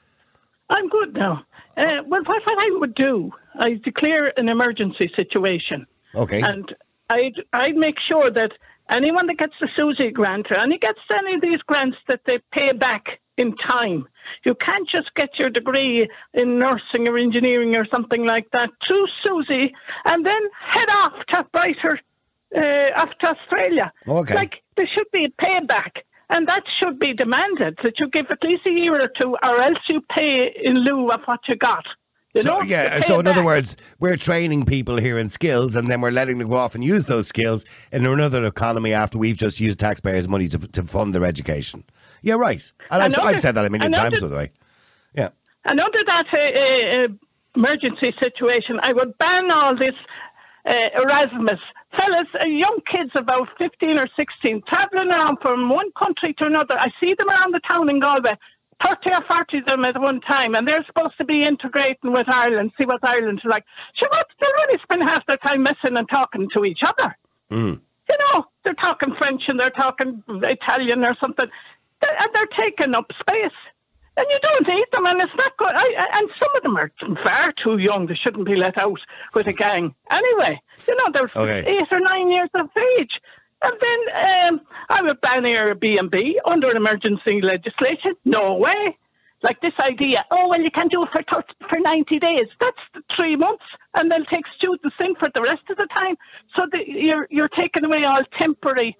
S5: I'm good now. Well, what I would do, I declare an emergency situation.
S1: Okay.
S5: And I'd make sure that anyone that gets the SUSI grant or gets any of these grants that they pay back in time. You can't just get your degree in nursing or engineering or something like that through SUSI and then head off to Brighter, off to Australia.
S1: Okay.
S5: Like, there should be a payback. And that should be demanded, that you give at least a year or two, or else you pay in lieu of what you got.
S1: So in other words, we're training people here in skills, and then we're letting them go off and use those skills in another economy after we've just used taxpayers' money to fund their education. Yeah, right. And I've said that a million times, by the way. Yeah.
S5: And under that emergency situation, I would ban all this Erasmus. Fellas, young kids about 15 or 16, travelling around from one country to another. I see them around the town in Galway, 30 or 40 of them at one time, and they're supposed to be integrating with Ireland, see what Ireland's like. Sure, they'll really spend half their time messing and talking to each other.
S1: Mm.
S5: You know, they're talking French and they're talking Italian or something, and they're taking up space. And you don't need them, and it's not good. And some of them are far too young. They shouldn't be let out with a gang. Anyway, you know, they're 8 or 9 years of age. And then I would ban Airbnb under emergency legislation. No way. Like this idea, you can do it for 90 days. That's 3 months, and they'll take students in for the rest of the time. So you're taking away all temporary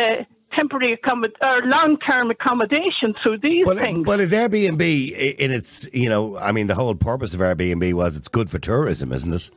S5: or long-term accommodation through these things.
S1: But is Airbnb in its, the whole purpose of Airbnb was it's good for tourism, isn't it?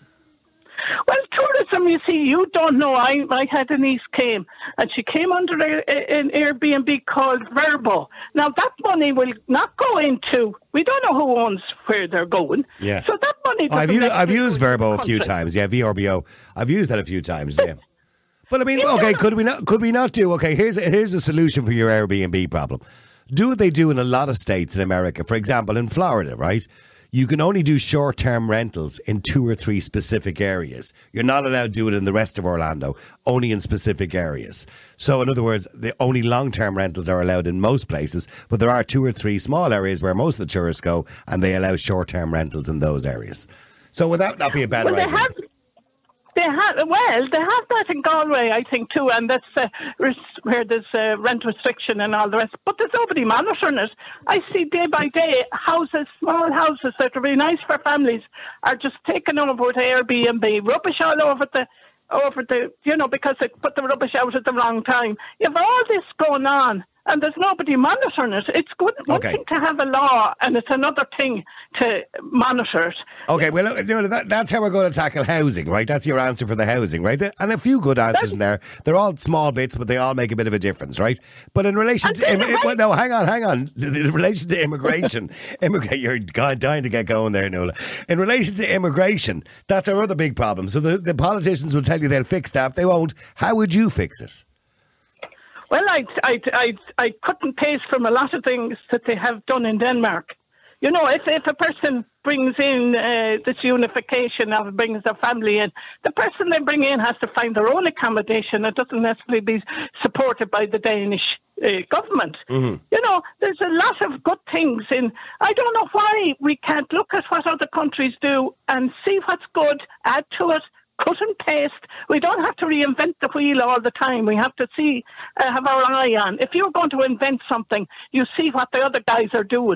S5: Well, tourism, you see, you don't know. I had a niece came, and she came under an Airbnb called Vrbo. Now, that money will not go into, we don't know who owns where they're going.
S1: Yeah.
S5: So that money
S1: I've used Vrbo a few times, yeah, VRBO. I've used that a few times, yeah. But I mean, could we not do? Here's a solution for your Airbnb problem. Do what they do in a lot of states in America. For example, in Florida, right? You can only do short-term rentals in 2 or 3 specific areas. You're not allowed to do it in the rest of Orlando, only in specific areas. So, in other words, the only long-term rentals are allowed in most places, but there are 2 or 3 small areas where most of the tourists go, and they allow short-term rentals in those areas. So, would that not be a bad idea?
S5: They have that in Galway, I think, too, and that's where there's rent restriction and all the rest. But there's nobody monitoring it. I see day by day small houses that are really nice for families, are just taken over with Airbnb, rubbish all over the, because they put the rubbish out at the wrong time. You have all this going on, and there's nobody monitoring it. It's good. One thing to have a law, and it's another thing to monitor it.
S1: Okay, well, that's how we're going to tackle housing, right? That's your answer for the housing, right? And a few good answers in there. They're all small bits, but they all make a bit of a difference, right? But in relation to... hang on. In relation to immigration, you're dying to get going there, Nuala. In relation to immigration, that's our other big problem. So the politicians will tell you they'll fix that. If they won't, how would you fix it?
S5: Well, I cut and paste from a lot of things that they have done in Denmark. You know, if a person brings in this unification of brings their family in, the person they bring in has to find their own accommodation. It doesn't necessarily be supported by the Danish government. Mm-hmm. You know, there's a lot of good things in. I don't know why we can't look at what other countries do and see what's good, add to it, cut and paste. We don't have to reinvent the wheel all the time. We have to have our eye on. If you're going to invent something, you see what the other guys are doing.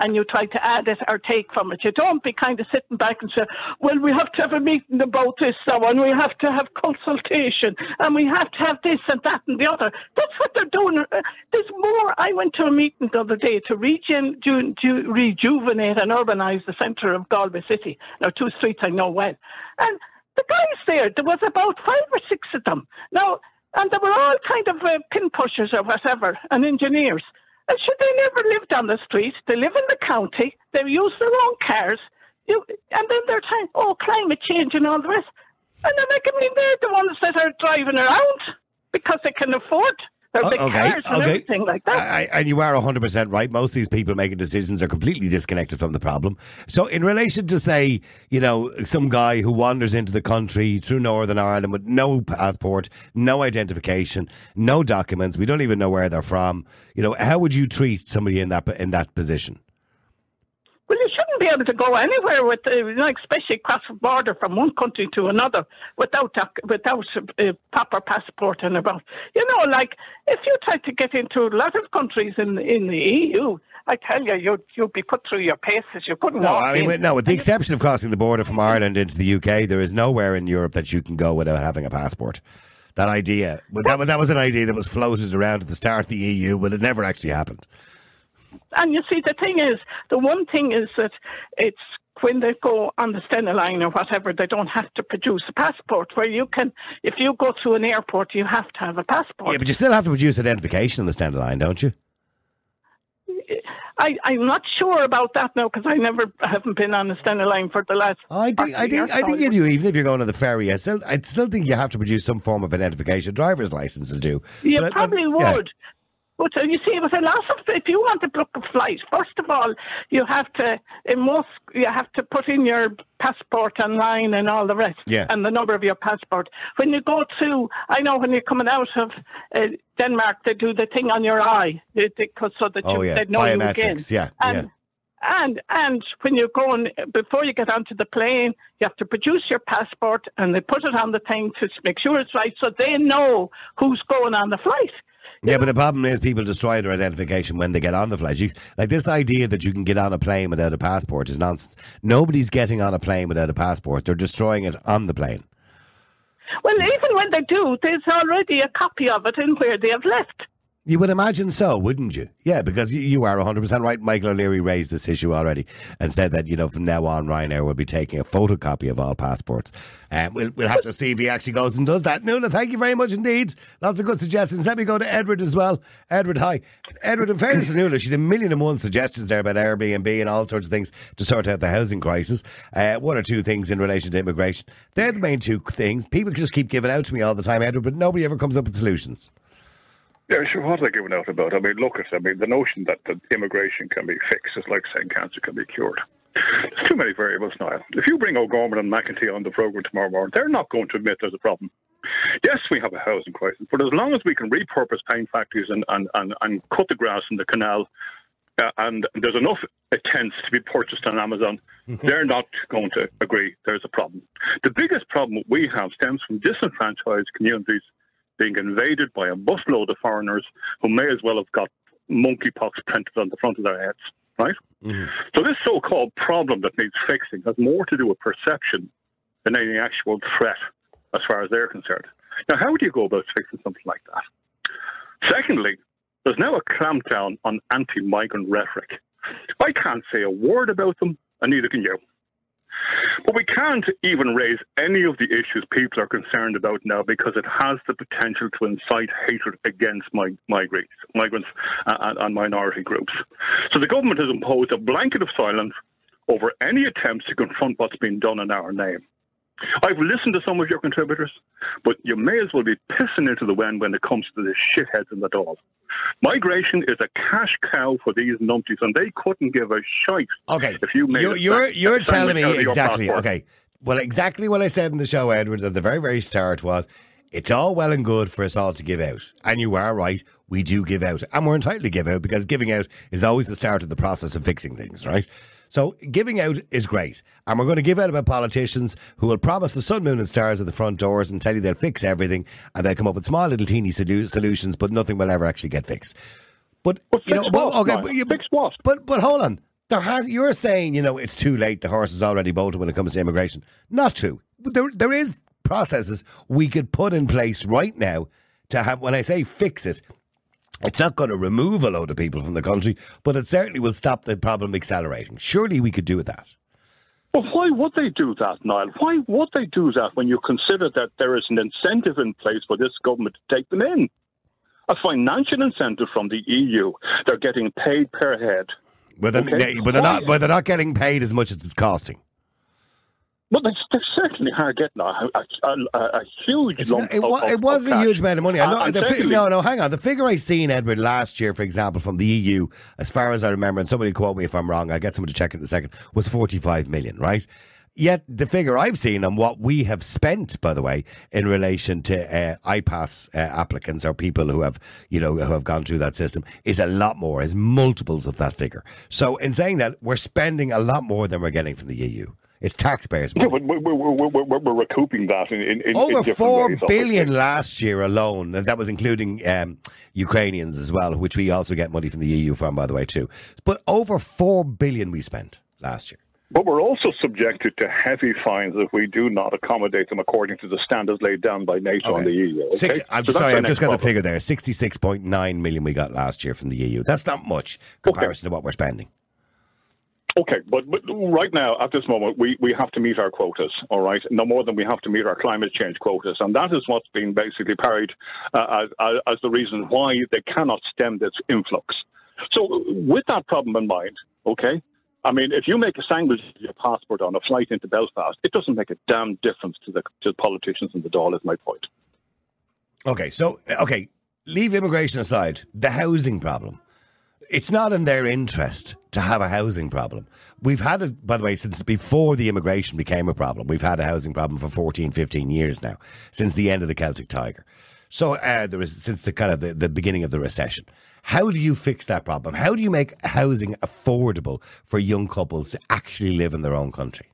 S5: and you try to add it or take from it. You don't be kind of sitting back and say, well, we have to have a meeting about this now, and we have to have consultation, and we have to have this and that and the other. That's what they're doing. There's more. I went to a meeting the other day to rejuvenate and urbanise the centre of Galway City. Now, 2 streets I know well. And the guys there was about 5 or 6 of them. Now, and they were all kind of pin pushers or whatever, and engineers. And sure, they never lived on the street. They live in the county. They use their own cars. And then they're saying, climate change and all the rest. And then, they're the ones that are driving around because they can afford their big cars and everything like that.
S1: And you are 100% right. Most of these people making decisions are completely disconnected from the problem. So in relation to, say, some guy who wanders into the country through Northern Ireland with no passport, no identification, no documents, we don't even know where they're from, how would you treat somebody in that position?
S5: Well, you shouldn't be able to go anywhere with, especially across the border from one country to another without a proper passport and about. If you try to get into a lot of countries in the EU, I tell you, you'd be put through your paces. You couldn't walk in.
S1: With the exception of crossing the border from Ireland into the UK, there is nowhere in Europe that you can go without having a passport. That idea, that was an idea that was floated around at the start of the EU, but it never actually happened.
S5: And you see, the one thing is that it's when they go on the Stena Line or whatever, they don't have to produce a passport. Where you can, if you go to an airport, you have to have a passport.
S1: Yeah, but you still have to produce identification on the Stena Line, don't you?
S5: I'm not sure about that now because I haven't been on the Stena Line for the last.
S1: I think you do. Even if you're going to the ferry, I still think you have to produce some form of identification. Driver's license will do.
S5: You probably would. Yeah. But you see, with a lot of, if you want to book a flight, first of all, you have to put in your passport online and all the rest, and the number of your passport. When you go to, I know when you're coming out of Denmark, they do the thing on your eye, so that they know you again. And when you're going, before you get onto the plane, you have to produce your passport, and they put it on the thing to make sure it's right, so they know who's going on the flight.
S1: Yeah, but the problem is people destroy their identification when they get on the flight. This idea that you can get on a plane without a passport is nonsense. Nobody's getting on a plane without a passport. They're destroying it on the plane.
S5: Well, even when they do, there's already a copy of it in where they have left.
S1: You would imagine so, wouldn't you? Yeah, because you are 100% right. Michael O'Leary raised this issue already and said that, from now on, Ryanair will be taking a photocopy of all passports. We'll have to see if he actually goes and does that. Nuala, thank you very much indeed. Lots of good suggestions. Let me go to Edward as well. Edward, hi. Edward, in fairness to Nuala, she's a 1,000,001 suggestions there about Airbnb and all sorts of things to sort out the housing crisis. 1 or 2 things in relation to immigration. They're the main 2 things. People just keep giving out to me all the time, Edward, but nobody ever comes up with solutions.
S6: Yeah, sure. What are they giving out about? The notion that the immigration can be fixed is like saying cancer can be cured. There's too many variables now. If you bring O'Gorman and McEntee on the programme tomorrow morning, they're not going to admit there's a problem. Yes, we have a housing crisis, but as long as we can repurpose paint factories and cut the grass in the canal, and there's enough tents to be purchased on Amazon, they're not going to agree there's a problem. The biggest problem we have stems from disenfranchised communities being invaded by a busload of foreigners who may as well have got monkeypox printed on the front of their heads, right? Mm-hmm. So this so-called problem that needs fixing has more to do with perception than any actual threat as far as they're concerned. Now, how would you go about fixing something like that? Secondly, there's now a clampdown on anti-migrant rhetoric. I can't say a word about them, and neither can you. But we can't even raise any of the issues people are concerned about now because it has the potential to incite hatred against migrants and minority groups. So the government has imposed a blanket of silence over any attempts to confront what's been done in our name. I've listened to some of your contributors, but you may as well be pissing into the wind when it comes to the shitheads in the Dáil. Migration is a cash cow for these numpties, and they couldn't give a shite.
S1: Okay,
S6: if you made
S1: you're telling me exactly. Okay, well, exactly what I said in the show, Edward, at the very, very start was, it's all well and good for us all to give out. And you are right, we do give out. And we're entitled to give out because giving out is always the start of the process of fixing things, right? So giving out is great. And we're going to give out about politicians who will promise the sun, moon and stars at the front doors and tell you they'll fix everything and they'll come up with small little teeny solutions, but nothing will ever actually get fixed. But,
S6: fix what?
S1: But hold on. You're saying, it's too late. The horse is already bolted when it comes to immigration. Not true. There is processes we could put in place right now to have. When I say fix it, it's not going to remove a load of people from the country, but it certainly will stop the problem accelerating. Surely we could do that.
S6: Well, why would they do that, Niall? Why would they do that when you consider that there is an incentive in place for this government to take them in? A financial incentive from the EU. They're getting paid per head.
S1: But they're not getting paid as much as it's costing.
S6: Well, they certainly are getting a huge lump.
S1: It wasn't a huge amount of money.
S6: Hang on.
S1: The figure I seen, Edward, last year, for example, from the EU, as far as I remember, and somebody quote me if I'm wrong, I'll get someone to check it in a second, was 45 million, right? Yet the figure I've seen and what we have spent, by the way, in relation to IPAS applicants or people who have gone through that system is a lot more, is multiples of that figure. So in saying that, we're spending a lot more than we're getting from the EU. It's taxpayers' money.
S6: Yeah, but we're recouping that in
S1: over
S6: in
S1: 4
S6: ways,
S1: billion
S6: obviously.
S1: last year alone, and that was including Ukrainians as well, which we also get money from the EU from, by the way, too. But over 4 billion we spent last year.
S6: But we're also subjected to heavy fines if we do not accommodate them according to the standards laid down by NATO and the EU. Okay?
S1: I've just got the figure there. 66.9 million we got last year from the EU. That's not much comparison to what we're spending.
S6: Okay, but right now, at this moment, we have to meet our quotas, all right? No more than we have to meet our climate change quotas. And that is what's been basically parried as the reason why they cannot stem this influx. So with that problem in mind, okay, I mean, if you make a sandwich of your passport on a flight into Belfast, it doesn't make a damn difference to the politicians in the Dáil, is my point.
S1: Okay, leave immigration aside. The housing problem. It's not in their interest to have a housing problem. We've had it, by the way, since before the immigration became a problem. We've had a housing problem for 14, 15 years now, since the end of the Celtic Tiger. So since the beginning of the recession. How do you fix that problem? How do you make housing affordable for young couples to actually live in their own country?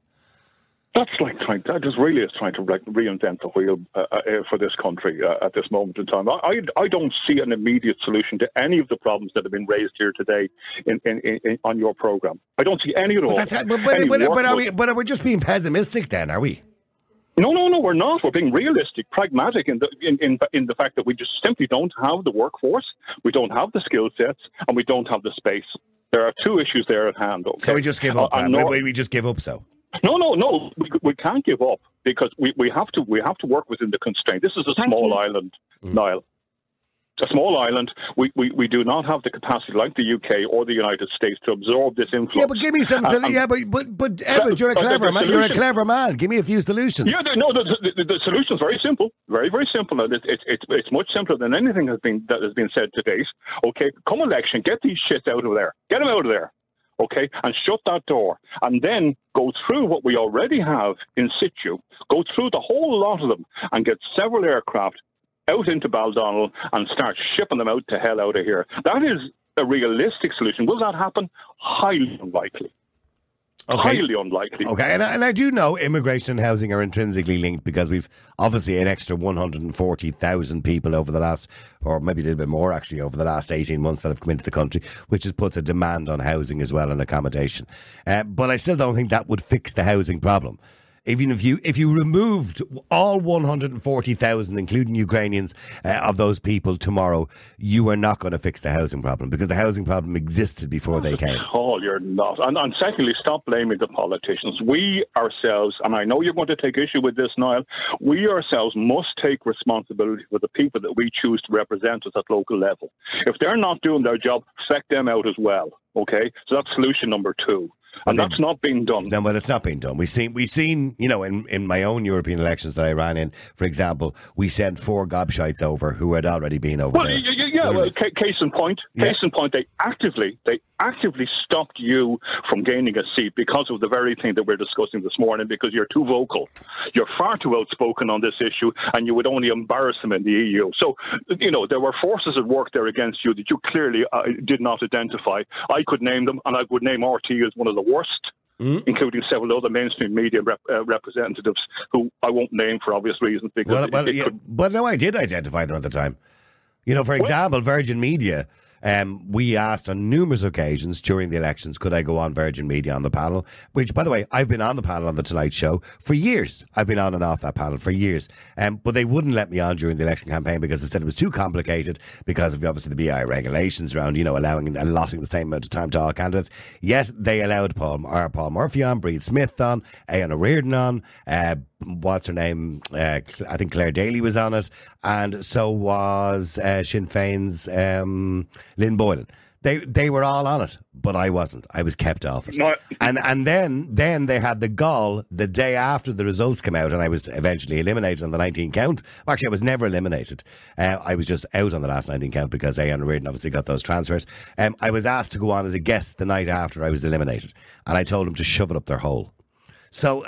S6: That is really trying to reinvent the wheel for this country at this moment in time. I don't see an immediate solution to any of the problems that have been raised here today on your program. I don't see any at all.
S1: But are we just being pessimistic then, are we?
S6: No, we're not. We're being realistic, pragmatic in the fact that we just simply don't have the workforce, we don't have the skill sets, and we don't have the space. There are two issues there at hand. Okay?
S1: So we just give up. We just give up. So.
S6: No. We can't give up because we have to work within the constraint. This is a small island, Niall. A small island. We do not have the capacity like the UK or the United States to absorb this influx.
S1: Yeah, but give me some. But Edward, you're a clever man. You're a clever man. Give me a few solutions.
S6: Yeah, the solution is very simple. Very, very simple, and it's much simpler than anything that has been said to date. Okay, come election, get these shits out of there. Get them out of there. Okay, and shut that door, and then go through what we already have in situ, go through the whole lot of them, and get several aircraft out into Baldonnel and start shipping them out to hell out of here. That is a realistic solution. Will that happen? Highly unlikely. Okay. Highly unlikely.
S1: Okay, and I do know immigration and housing are intrinsically linked because we've obviously an extra 140,000 people over the last, or maybe a little bit more actually, over the last 18 months that have come into the country, which has puts a demand on housing as well and accommodation. But I still don't think that would fix the housing problem. Even if you removed all 140,000, including Ukrainians, of those people tomorrow, you are not going to fix the housing problem because the housing problem existed before they came.
S6: Oh, you're not. And secondly, stop blaming the politicians. We ourselves, and I know you're going to take issue with this, Niall, we ourselves must take responsibility for the people that we choose to represent us at local level. If they're not doing their job, feck them out as well. Okay? So that's solution number 2. And that's not being done.
S1: No, but it's not being done. We've seen, in my own European elections that I ran in, for example, we sent 4 gobshites over who had already been over there.
S6: Case in point, they actively stopped you from gaining a seat because of the very thing that we're discussing this morning, because you're too vocal. You're far too outspoken on this issue, and you would only embarrass them in the EU. So, there were forces at work there against you that you clearly did not identify. I could name them, and I would name RT as one of the worst, including several other mainstream media representatives who I won't name for obvious reasons. Because
S1: but no, I did identify them at the time. For example, Virgin Media We asked on numerous occasions during the elections, could I go on Virgin Media on the panel? Which, by the way, I've been on the panel on The Tonight Show for years. I've been on and off that panel for years. But they wouldn't let me on during the election campaign because they said it was too complicated because of obviously the BI regulations around, allotting the same amount of time to all candidates. Yet they allowed Paul Murphy on, Breed Smith on, Ayan O'Riordan on, what's her name? I think Claire Daly was on it, and so was Sinn Féin's Lynn Boylan. They were all on it, but I wasn't. I was kept off it. No. And then they had the gall the day after the results came out, and I was eventually eliminated on the 19 count. Well, actually, I was never eliminated. I was just out on the last 19 count because Ayan O'Riordan obviously got those transfers. I was asked to go on as a guest the night after I was eliminated, and I told them to shove it up their hole. So,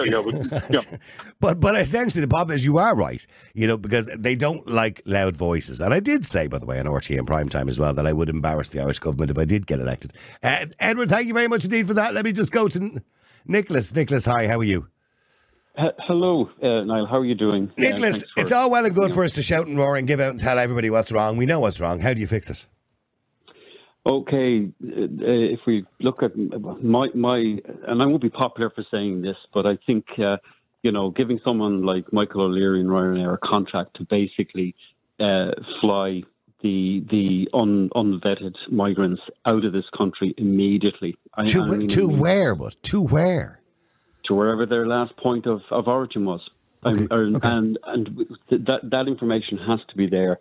S1: but essentially the problem is you are right, because they don't like loud voices. And I did say, by the way, on RTÉ in prime time as well, that I would embarrass the Irish government if I did get elected. Edward, thank you very much indeed for that. Let me just go to Nicholas. Nicholas, hi, how are you?
S7: Hello, Niall. How are you doing?
S1: Nicholas, it's all well and good for us to shout and roar and give out and tell everybody what's wrong. We know what's wrong. How do you fix it?
S7: Okay, if we look at my, and I won't be popular for saying this, but I think, giving someone like Michael O'Leary and Ryanair a contract to basically fly the unvetted migrants out of this country immediately.
S1: To where? To
S7: wherever their last point of origin was.
S1: Okay.
S7: And that information has to be there.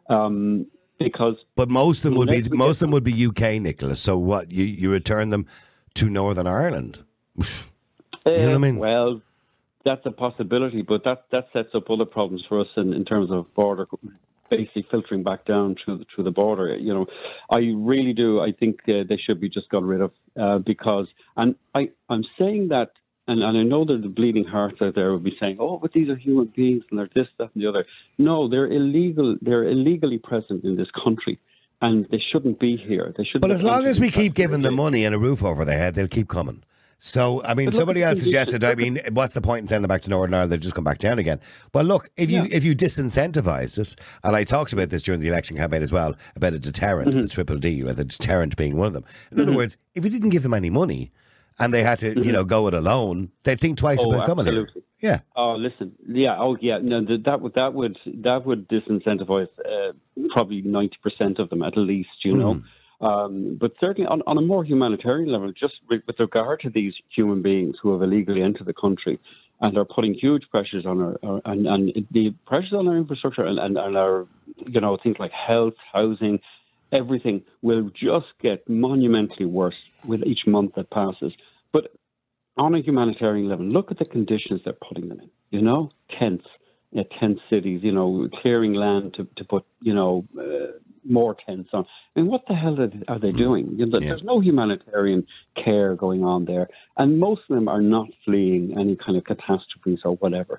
S1: But most of them would be UK, Nicholas. So what? You return them to Northern Ireland? You know what I mean?
S7: Well, that's a possibility, but that sets up other problems for us in terms of border, basically filtering back down through the border. I really do. I think they should be just got rid of because, and I'm saying that. And I know that the bleeding hearts out there will be saying, "Oh, but these are human beings, and they're this, that, and the other." No, they're illegal. They're illegally present in this country, and they shouldn't be here. They shouldn't.
S1: But as long as we keep giving them money and a roof over their head, they'll keep coming. So, somebody else suggested, what's the point in sending them back to Northern Ireland? They'll just come back down again. But look, if you disincentivized it, and I talked about this during the election campaign as well, about a deterrent, the Triple D, or the deterrent being one of them. In other words, if you didn't give them any money, and they had to, go it alone, they'd think twice about coming here. Yeah.
S7: Oh, listen. Yeah. Oh, yeah. No, that would disincentivize probably 90% of them at least. But certainly on a more humanitarian level, just with regard to these human beings who have illegally entered the country and are putting huge pressures on and the pressures on our infrastructure and our things like health, housing. Everything will just get monumentally worse with each month that passes. But on a humanitarian level, look at the conditions they're putting them in. Tents, tent cities, clearing land to put, more tents on. What the hell are they doing? There's no humanitarian care going on there. And most of them are not fleeing any kind of catastrophes or whatever.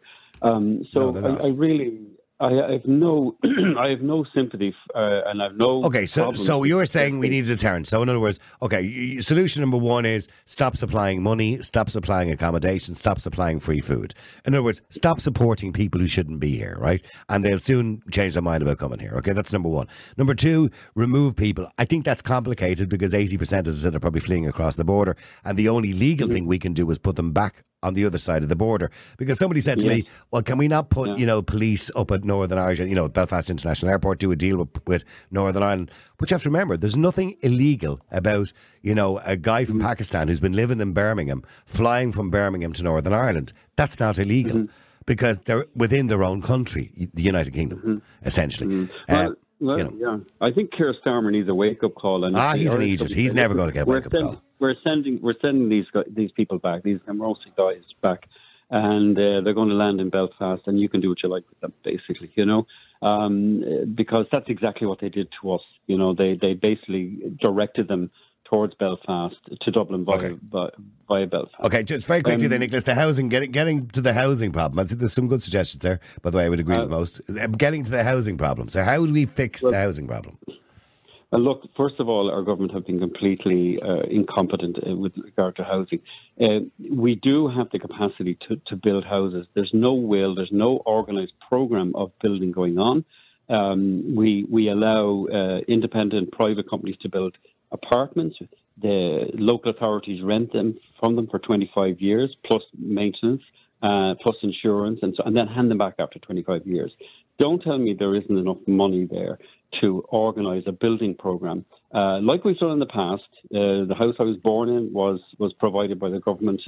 S7: I have no sympathy, and I have no.
S1: Okay, so you're saying we need a deterrent. So in other words, solution number one is stop supplying money, stop supplying accommodation, stop supplying free food. In other words, stop supporting people who shouldn't be here, right? And they'll soon change their mind about coming here. Okay, that's number one. Number two, remove people. I think that's complicated because 80%, as I said, are probably fleeing across the border, and the only legal thing we can do is put them back on the other side of the border. Because somebody said to me, well, can we not put, police up at Northern Ireland, Belfast International Airport, do a deal with Northern Ireland? But you have to remember, there's nothing illegal about, a guy from Pakistan who's been living in Birmingham, flying from Birmingham to Northern Ireland. That's not illegal because they're within their own country, the United Kingdom, essentially.
S7: Yeah. I think Keir Starmer needs a wake-up call. And
S1: he's in Egypt. He's never going to get a wake-up call.
S7: We're sending these people back, these Emergency guys back, and they're going to land in Belfast, and you can do what you like with them, basically, because that's exactly what they did to us. They basically directed them towards Belfast to Dublin via Belfast.
S1: Okay, just very quickly then, Nicholas, the housing, getting to the housing problem. I think there's some good suggestions there, by the way, I would agree with most. Getting to the housing problem. So how do we fix the housing problem?
S7: Look, first of all, our government have been completely incompetent with regard to housing. We do have the capacity to build houses. There's no will, there's no organised programme of building going on. We allow independent private companies to build apartments. The local authorities rent them from them for 25 years, plus maintenance, plus insurance, and then hand them back after 25 years. Don't tell me there isn't enough money there to organise a building programme. Like we've done in the past, the house I was born in was provided by the government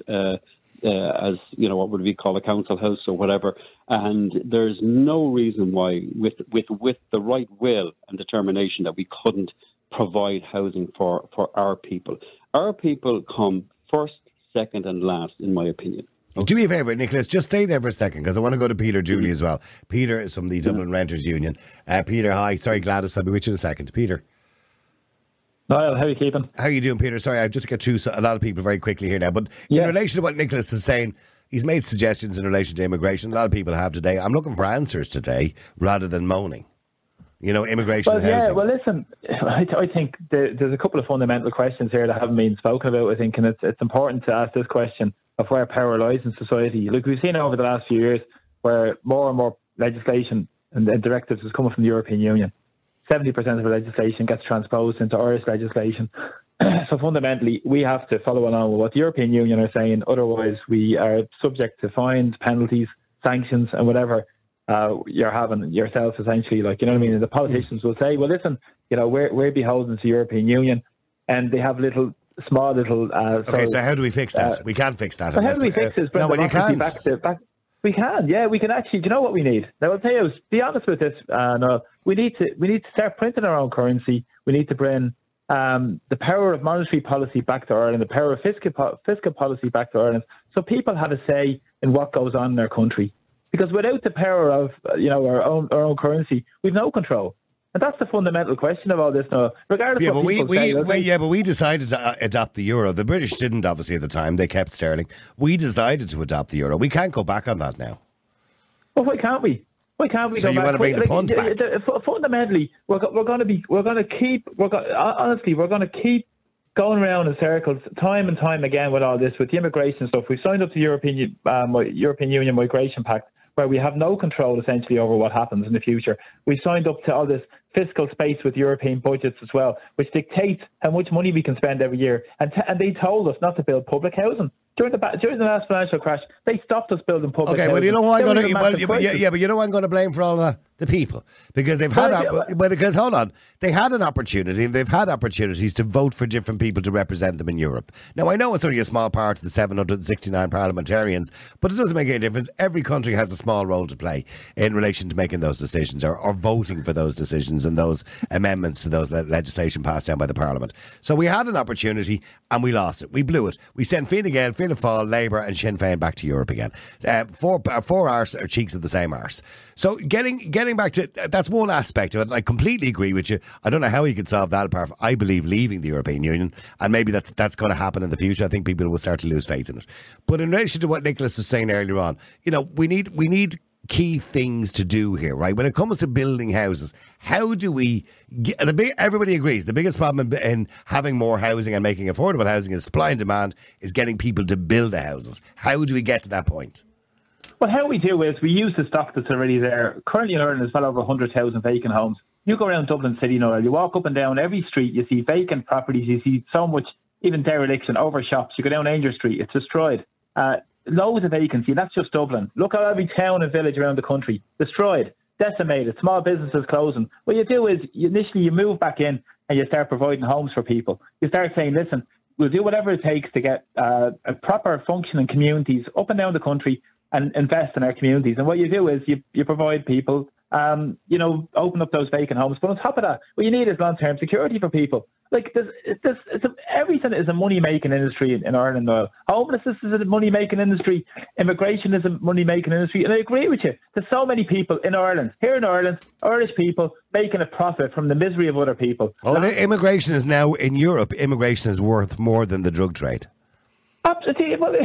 S7: as, what would we call a council house or whatever. And there's no reason why, with the right will and determination, that we couldn't provide housing for our people. Our people come first, second and last, in my opinion.
S1: Do me a favour, Nicholas, just stay there for a second, because I want to go to Peter Dooley as well. Peter is from the Dublin Renters Union. Peter, hi. Sorry, Gladys, I'll be with you in a second. Peter.
S3: Niall, how are you keeping?
S1: How are you doing, Peter? Sorry, I've just got through a lot of people very quickly here now. But in relation to what Nicholas is saying, he's made suggestions in relation to immigration. A lot of people have today. I'm looking for answers today rather than moaning. Immigration and housing.
S3: Yeah, well, listen, I think there's a couple of fundamental questions here that haven't been spoken about, I think, and it's important to ask this question of where power lies in society. Look, we've seen over the last few years where more and more legislation and directives is coming from the European Union. 70% of the legislation gets transposed into Irish legislation. So fundamentally, we have to follow along with what the European Union are saying. Otherwise, we are subject to fines, penalties, sanctions, and whatever you're having yourself, essentially. Like, you know what I mean? And the politicians will say, well, listen, we're beholden to the European Union, and they have small little...
S1: okay, so how do we fix that? We can't fix that.
S3: So how do we fix this?
S1: No, well, you can't.
S3: We can, yeah. We can actually... Do you know what we need? Now, I'll tell you, be honest with this, Noel. We need to start printing our own currency. We need to bring the power of monetary policy back to Ireland, the power of fiscal policy back to Ireland, so people have a say in what goes on in their country. Because without the power of our own currency, we've no control. And that's the fundamental question of all this now. Regardless of what people say.
S1: But we decided to adopt the euro. The British didn't, obviously, at the time. They kept sterling. We decided to adopt the euro. We can't go back on that now.
S3: Well, why can't we? Why can't we
S1: so
S3: go back?
S1: So you want to bring the punt back?
S3: Fundamentally, we're going to keep going around in circles time and time again with all this, with the immigration stuff. We signed up to the European Union Migration Pact, where we have no control essentially over what happens in the future. We signed up to all this fiscal space with European budgets as well, which dictates how much money we can spend every year. And they told us not to build public housing. During the last financial crash, they stopped us building public housing.
S1: Okay, well, you know who I'm going to... but you know who I'm going to blame for all that? The people. Because they've had... because, hold on, they had an opportunity, and they've had opportunities to vote for different people to represent them in Europe. Now, I know it's only a small part of the 769 parliamentarians, but it doesn't make any difference. Every country has a small role to play in relation to making those decisions or voting for those decisions and those amendments to those legislation passed down by the Parliament. So we had an opportunity and we lost it. We blew it. We sent Fine Gael, Fianna Fáil, Labour and Sinn Féin back to Europe again. Four arse are cheeks of the same arse. So getting back to, that's one aspect of it. And I completely agree with you. I don't know how you could solve that apart from, I believe, leaving the European Union. And maybe that's going to happen in the future. I think people will start to lose faith in it. But in relation to what Nicholas was saying earlier on, we need key things to do here, right? When it comes to building houses, how do we get, everybody agrees the biggest problem in having more housing and making affordable housing is supply and demand, is getting people to build the houses. How do we get to that point?
S3: Well, how we do is we use the stock that's already there. Currently in Ireland, there's well over 100,000 vacant homes. You go around Dublin City now, you walk up and down every street, you see vacant properties, you see so much, even dereliction, over shops. You go down Ainger Street, it's destroyed. Loads of vacancy, that's just Dublin. Look at every town and village around the country. Destroyed, decimated, small businesses closing. What you do is, initially you move back in and you start providing homes for people. You start saying, listen, we'll do whatever it takes to get a proper functioning communities up and down the country and invest in our communities. And what you do is you provide people, open up those vacant homes. But on top of that, what you need is long-term security for people. Like, everything is a money-making industry in Ireland now. Homelessness is a money-making industry. Immigration is a money-making industry. And I agree with you. There's so many people in Ireland, Irish people, making a profit from the misery of other people.
S1: Oh, immigration is now, in Europe, immigration is worth more than the drug trade.
S3: Absolutely. Well,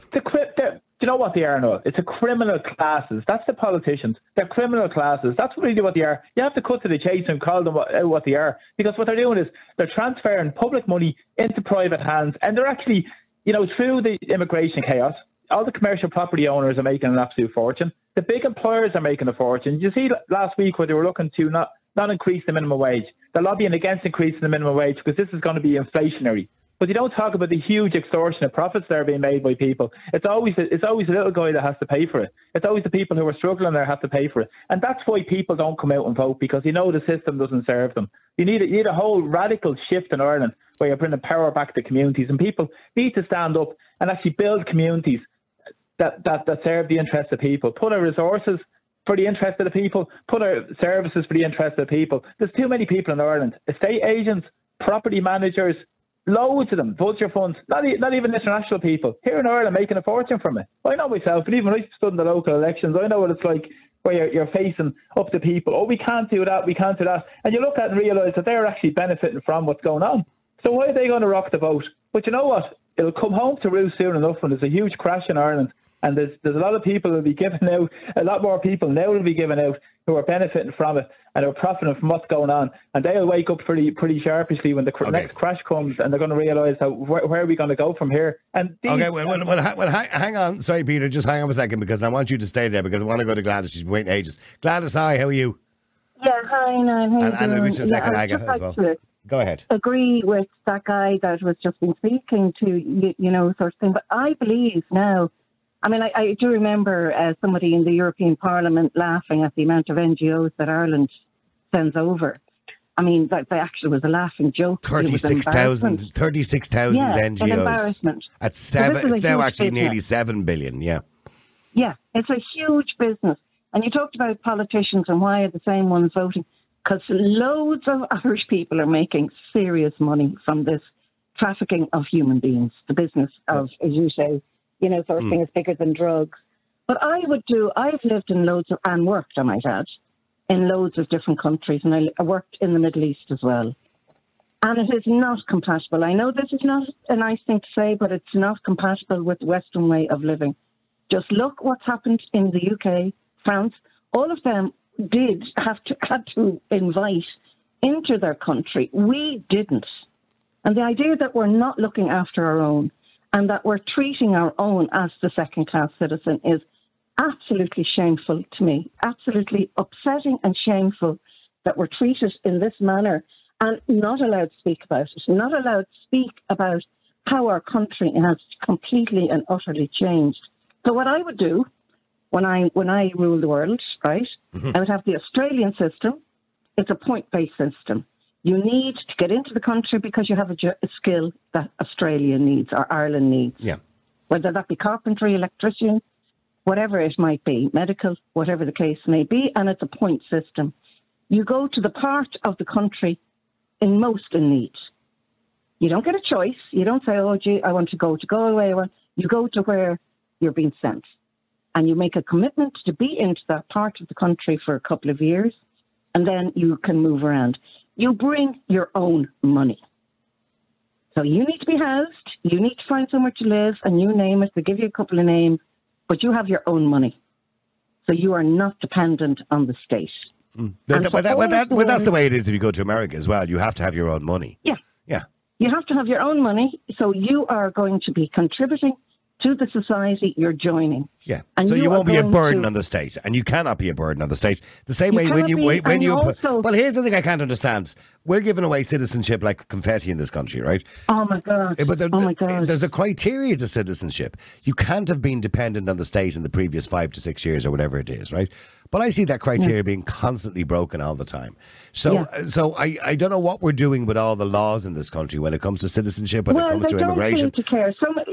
S3: do you know what they are now? It's a criminal classes. That's the politicians. They're criminal classes. That's really what they are. You have to cut to the chase and call them what they are. Because what they're doing is they're transferring public money into private hands. And they're actually, through the immigration chaos,
S8: all the commercial property owners are making an absolute fortune. The big employers are making a fortune. You see last week where they were looking to not increase the minimum wage. They're lobbying against increasing the minimum wage because this is going to be inflationary. But you don't talk about the huge extortionate profits that are being made by people. It's always a little guy that has to pay for it. It's always the people who are struggling there have to pay for it. And that's why people don't come out and vote, because the system doesn't serve them. You need a whole radical shift in Ireland where you're bringing power back to communities, and people need to stand up and actually build communities that serve the interests of people. Put our resources for the interest of the people, put our services for the interest of the people. There's too many people in Ireland. Estate agents, property managers, loads of them, vulture funds, not even international people. Here in Ireland making a fortune from it. I know myself, but even when I stood in the local elections, I know what it's like where you're facing up to people. Oh, we can't do that, we can't do that. And you look at it and realise that they're actually benefiting from what's going on. So why are they going to rock the boat? But you know what? It'll come home to roost soon enough when there's a huge crash in Ireland. And there's a lot of people will be giving out, a lot more people now will be giving out who are benefiting from it and are profiting from what's going on. And they'll wake up pretty sharply when the next crash comes, and they're going to realise where are we going to go from here. And
S1: hang on. Sorry, Peter, just hang on a second, because I want you to stay there, because I want to go to Gladys. She's been waiting ages. Gladys, hi, how are you?
S9: Yeah, hi, Niall.
S1: And which is second, Aga, as well. Go ahead.
S9: Agree with that guy that was just been speaking to, sort of thing. But I believe now, I mean, I do remember somebody in the European Parliament laughing at the amount of NGOs that Ireland sends over. I mean, that actually was a laughing joke.
S1: 36,000 NGOs.
S9: An embarrassment.
S1: At seven, it's now actually nearly 7 billion, yeah.
S9: Yeah, it's a huge business. And you talked about politicians and why are the same ones voting? Because loads of Irish people are making serious money from this trafficking of human beings, the business of, as you say, sort of thing is bigger than drugs. But I've lived in loads of, and worked, I might add, in loads of different countries, and I worked in the Middle East as well. And it is not compatible. I know this is not a nice thing to say, but it's not compatible with the Western way of living. Just look what's happened in the UK, France. All of them had to invite into their country. We didn't. And the idea that we're not looking after our own and that we're treating our own as the second-class citizen is absolutely shameful to me, absolutely upsetting and shameful that we're treated in this manner and not allowed to speak about it, not allowed to speak about how our country has completely and utterly changed. So what I would do when I rule the world, right, I would have the Australian system. It's a point-based system. You need to get into the country because you have a skill that Australia needs or Ireland needs.
S1: Yeah.
S9: Whether that be carpentry, electrician, whatever it might be, medical, whatever the case may be, and it's a point system. You go to the part of the country in most in need. You don't get a choice. You don't say, oh, gee, I want to go to Galway. You go to where you're being sent. And you make a commitment to be into that part of the country for a couple of years, and then you can move around. You bring your own money. So you need to be housed, you need to find somewhere to live, and you name it. They give you a couple of names, but you have your own money. So you are not dependent on the state.
S1: That's the way it is if you go to America as well. You have to have your own money.
S9: Yeah.
S1: Yeah.
S9: You have to have your own money, so you are going to be contributing to the society you're joining.
S1: Yeah. And so you won't be a burden on the state, and you cannot be a burden on the state. The same way when you well, here's the thing I can't understand. We're giving away citizenship like confetti in this country, right?
S9: Oh my God.
S1: But there's a criteria to citizenship. You can't have been dependent on the state in the previous 5 to 6 years or whatever it is, right? But I see that criteria being constantly broken all the time. So I don't know what we're doing with all the laws in this country when it comes to citizenship, when it comes to immigration.
S9: Don't seem to care.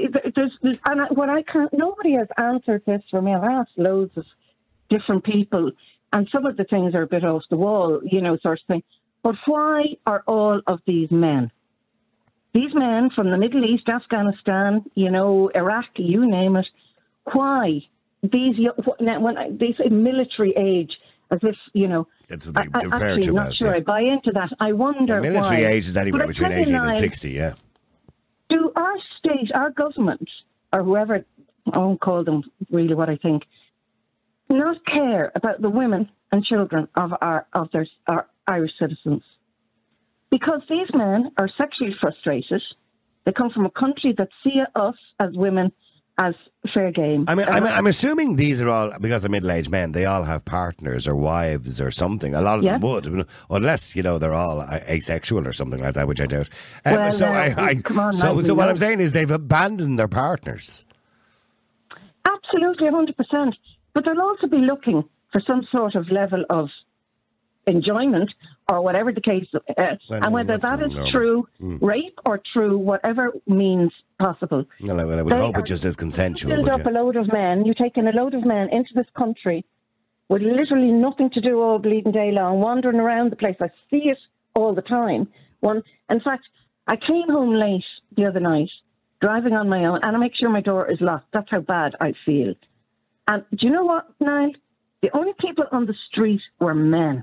S9: Nobody has answered this for me. I've asked loads of different people, and some of the things are a bit off the wall, sort of thing. But why are all of these men from the Middle East, Afghanistan, Iraq, you name it, why these military age, as if,
S1: That's what they refer to
S9: not
S1: as,
S9: sure I buy into that. I wonder why.
S1: Military age is anywhere between 18 and 60, yeah.
S9: Do our state, our government, or whoever, I won't call them really what I think, not care about the women and children of our Irish citizens? Because these men are sexually frustrated. They come from a country that see us as women as fair game.
S1: I'm assuming these are all, because they're middle-aged men, they all have partners or wives or something. A lot of them would, unless, they're all asexual or something like that, which I doubt. So what I'm saying is they've abandoned their partners.
S9: Absolutely, 100%. But they'll also be looking for some sort of level of enjoyment or whatever the case, and whether that is through rape or through whatever means possible.
S1: Well, I would hope it just is consensual.
S9: Build up a load of men. You take in a load of men into this country with literally nothing to do all bleeding day long, wandering around the place. I see it all the time. In fact, I came home late the other night, driving on my own, and I make sure my door is locked. That's how bad I feel. And do you know what, Niall? The only people on the street were men.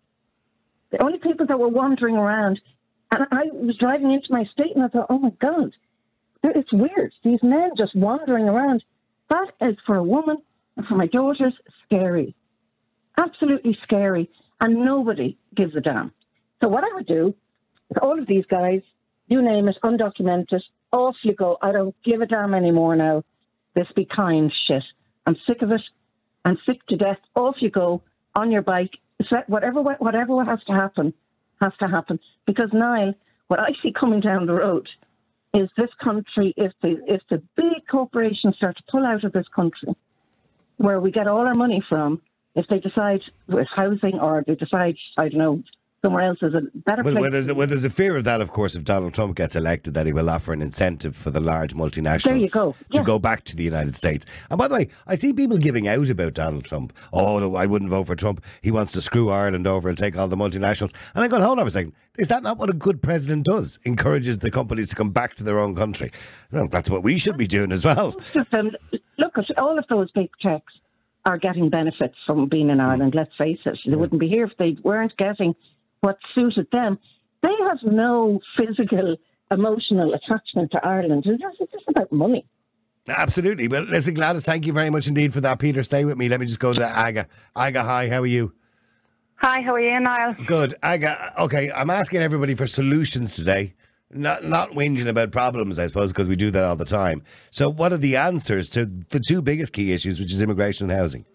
S9: The only people that were wandering around, and I was driving into my estate and I thought, oh my God, it's weird. These men just wandering around. That is, for a woman and for my daughters, scary. Absolutely scary. And nobody gives a damn. So what I would do is all of these guys, you name it, undocumented, off you go. I don't give a damn anymore now. This be kind shit. I'm sick of it. I'm sick to death. Off you go on your bike. Whatever has to happen, has to happen. Because, Niall, what I see coming down the road is this country, if the big corporations start to pull out of this country, where we get all our money from, if they decide with housing or they decide, I don't know, somewhere else is a better place.
S1: Well, there's a fear of that, of course, if Donald Trump gets elected, that he will offer an incentive for the large multinationals to go back to the United States. And by the way, I see people giving out about Donald Trump. Oh, no, I wouldn't vote for Trump. He wants to screw Ireland over and take all the multinationals. And I go, hold on a second. Is that not what a good president does? Encourages the companies to come back to their own country. Well, that's what we should be doing as well.
S9: Look, all of those big techs are getting benefits from being in Ireland, let's face it. They wouldn't be here if they weren't getting what suited them. They have no physical, emotional attachment to Ireland. It's just about money.
S1: Absolutely. Well, listen, Gladys, thank you very much indeed for that. Peter, stay with me. Let me just go to Aga. Aga, hi, how are you?
S10: Hi, how are you, Niall?
S1: Good. Aga, okay, I'm asking everybody for solutions today. Not whinging about problems, I suppose, because we do that all the time. So what are the answers to the two biggest key issues, which is immigration and housing?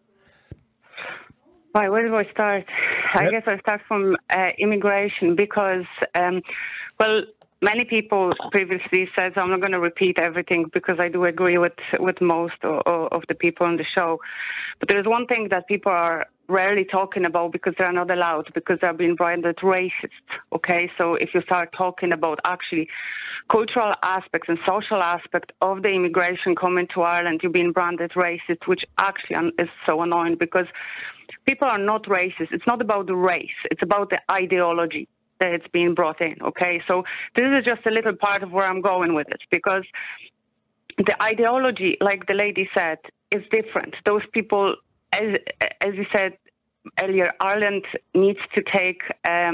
S10: Right, where do I start? I guess I'll start from immigration because, many people previously said, so I'm not going to repeat everything because I do agree with most of the people on the show. But there's one thing that people are rarely talking about because they're not allowed, because they're being branded racist, okay? So if you start talking about actually cultural aspects and social aspects of the immigration coming to Ireland, you're being branded racist, which actually is so annoying because people are not racist. It's not about the race. It's about the ideology that it's being brought in, okay? So this is just a little part of where I'm going with it, because the ideology, like the lady said, is different. Those people, as you said earlier, Ireland needs to take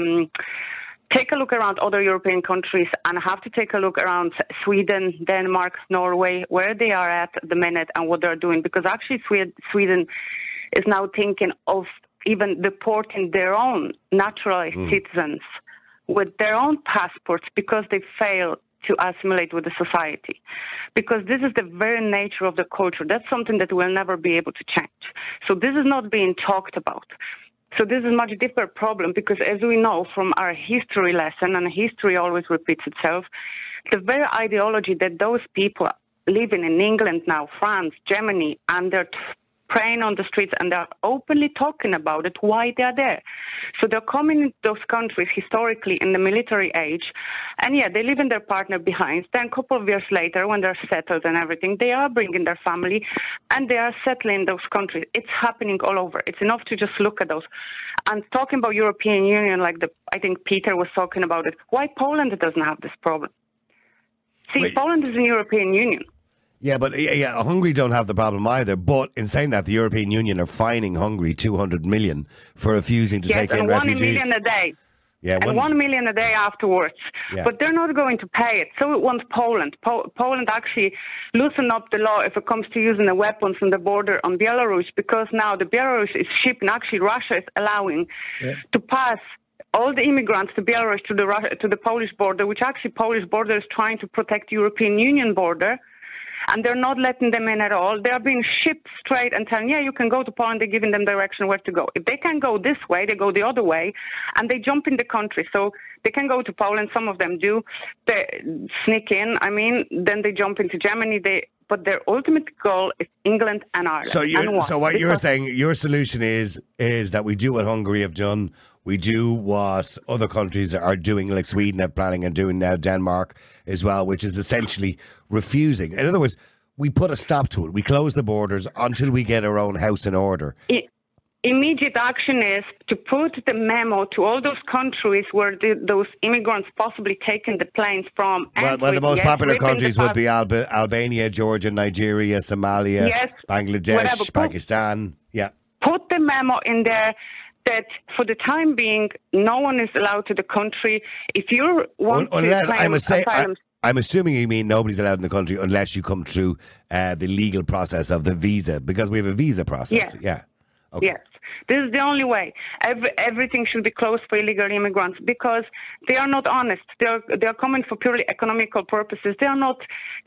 S10: a look around other European countries and have to take a look around Sweden, Denmark, Norway, where they are at the minute and what they're doing, because actually Sweden is now thinking of even deporting their own naturalized citizens with their own passports because they fail to assimilate with the society. Because this is the very nature of the culture. That's something that we'll never be able to change. So this is not being talked about. So this is a much deeper problem because, as we know from our history lesson, and history always repeats itself, the very ideology that those people living in England now, France, Germany, and they're praying on the streets and they're openly talking about it, why they're there. So they're coming into those countries historically in the military age, and they live in their partner behind. Then a couple of years later, when they're settled and everything, they are bringing their family and they are settling in those countries. It's happening all over. It's enough to just look at those. And talking about European Union, I think Peter was talking about it, why Poland doesn't have this problem? See, Poland is in the European Union.
S1: Yeah, but Hungary don't have the problem either. But in saying that, the European Union are fining Hungary 200 million for refusing to take in refugees.
S10: 1 million a day.
S1: Yeah,
S10: and 1 million a day afterwards.
S1: Yeah.
S10: But they're not going to pay it. So it wants Poland. Poland actually loosen up the law if it comes to using the weapons on the border on Belarus, because now the Belarus is shipping, actually Russia is allowing to pass all the immigrants to Belarus to the Polish border, which actually Polish border is trying to protect the European Union border. and they're not letting them in at all. They're being shipped straight and telling, you can go to Poland. They're giving them direction where to go. If they can go this way, they go the other way, and they jump in the country. So they can go to Poland. Some of them do. They sneak in. Then they jump into Germany. But their ultimate goal is England and Ireland.
S1: So what you're saying, your solution is that we do what Hungary have done. We do what other countries are doing, like Sweden are planning and doing now, Denmark as well, which is essentially refusing. In other words, we put a stop to it. We close the borders until we get our own house in order.
S10: Immediate action is to put the memo to all those countries where those immigrants possibly taken the planes from.
S1: Well, the most popular countries would be Albania, Georgia, Nigeria, Somalia, Bangladesh, Pakistan. Yeah.
S10: Put the memo in there that for the time being, no one is allowed to the country. If you want to claim asylum...
S1: I'm assuming you mean nobody's allowed in the country unless you come through the legal process of the visa, because we have a visa process. Yeah. Okay.
S10: Yes. This is the only way. Everything should be closed for illegal immigrants because they are not honest. They are coming for purely economical purposes. They are not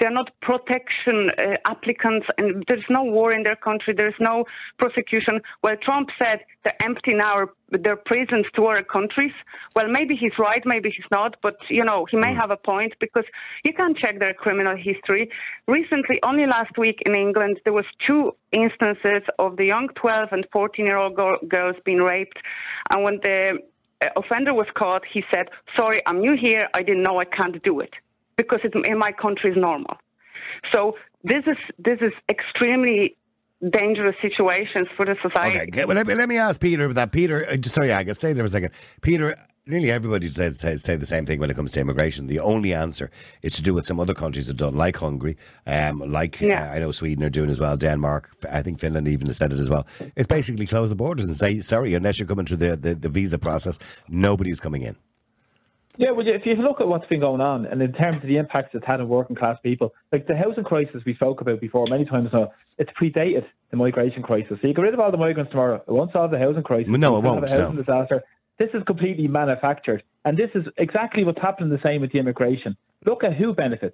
S10: protection applicants, and there's no war in their country. There's no prosecution. Well, Trump said they're empty now, their prisons to other countries. Well, maybe he's right, maybe he's not, but he may have a point because you can't check their criminal history. Recently, only last week in England, there was 2 instances of the young 12 and 14-year-old girls being raped, and when the offender was caught, he said, "Sorry, I'm new here. I didn't know I can't do it because in my country is normal." So this is extremely dangerous situations for the society.
S1: Okay, well, let me ask Peter about that. Peter, sorry, I can stay there for a second. Peter, nearly everybody say the same thing when it comes to immigration. The only answer is to do what some other countries have done, like Hungary, I know Sweden are doing as well, Denmark, I think Finland even has said it as well. It's basically close the borders and say, sorry, unless you're coming through the visa process, nobody's coming in.
S8: Yeah, well, if you look at what's been going on, and in terms of the impacts it's had on working class people, like the housing crisis we spoke about before many times now, it's predated the migration crisis. So you get rid of all the migrants tomorrow, it won't solve the housing crisis.
S1: No, it won't.
S8: Have a housing disaster. This is completely manufactured, and this is exactly what's happening the same with the immigration. Look at who benefits.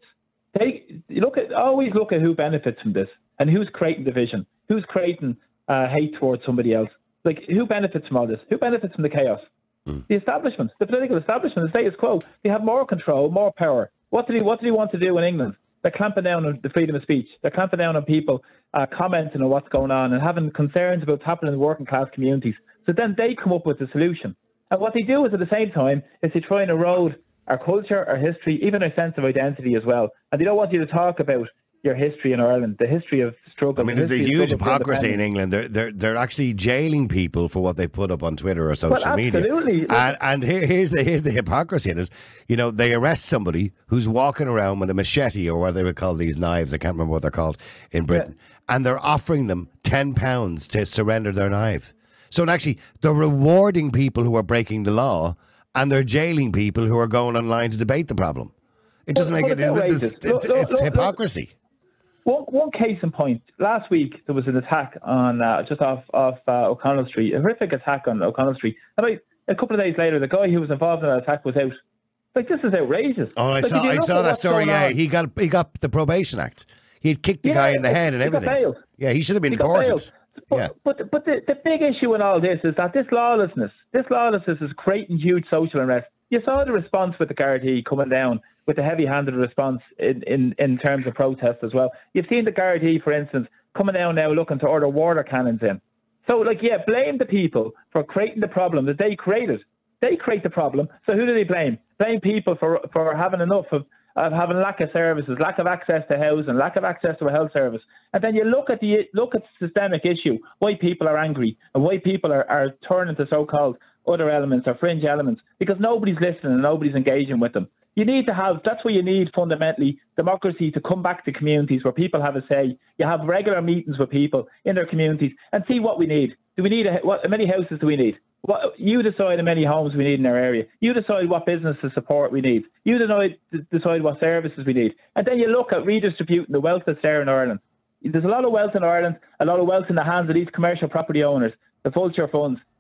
S8: Always look at who benefits from this, and who's creating division, who's creating hate towards somebody else. Like, who benefits from all this? Who benefits from the chaos? The establishment, the political establishment, the status quo. They have more control, more power. What do they want to do in England? They're clamping down on the freedom of speech. They're clamping down on people commenting on what's going on and having concerns about what's happening in working class communities. So then they come up with the solution. And what they do is at the same time is they try and erode our culture, our history, even our sense of identity as well. And they don't want you to talk about your history in Ireland, the history of struggle.
S1: I mean, there's a huge hypocrisy in England. They're actually jailing people for what they put up on Twitter or social media. And here's the hypocrisy in it. They arrest somebody who's walking around with a machete, or what they would call these knives. I can't remember what they're called in Britain. Yeah. And they're offering them £10 to surrender their knife. So actually, they're rewarding people who are breaking the law, and they're jailing people who are going online to debate the problem. It doesn't make it. It's hypocrisy.
S8: One case in point. Last week there was an attack on just off O'Connell Street, a horrific attack on O'Connell Street. And a couple of days later, the guy who was involved in that attack was out. Like, this is outrageous.
S1: Oh, I saw that story. Yeah, he got the Probation Act. He had kicked the guy in the head and everything. He got bailed. Yeah, he should have been deported.
S8: But the big issue in all this is that this lawlessness is creating huge social unrest. You saw the response with the Gardaí coming down with a heavy-handed response in terms of protest as well. You've seen the Gardaí, for instance, coming down now looking to order water cannons in. So, blame the people for creating the problem that they created. They create the problem. So who do they blame? Blame people for having enough of having lack of services, lack of access to housing, lack of access to a health service. And then you look at the systemic issue, why people are angry and why people are turning to so-called other elements or fringe elements, because nobody's listening and nobody's engaging with them. That's where you need fundamentally democracy to come back to communities where people have a say. You have regular meetings with people in their communities and see what we need. Do we need how many houses do we need? You decide how many homes we need in our area. You decide what business support we need. You decide what services we need. And then you look at redistributing the wealth that's there in Ireland. There's a lot of wealth in Ireland, a lot of wealth in the hands of these commercial property owners, the vulture funds.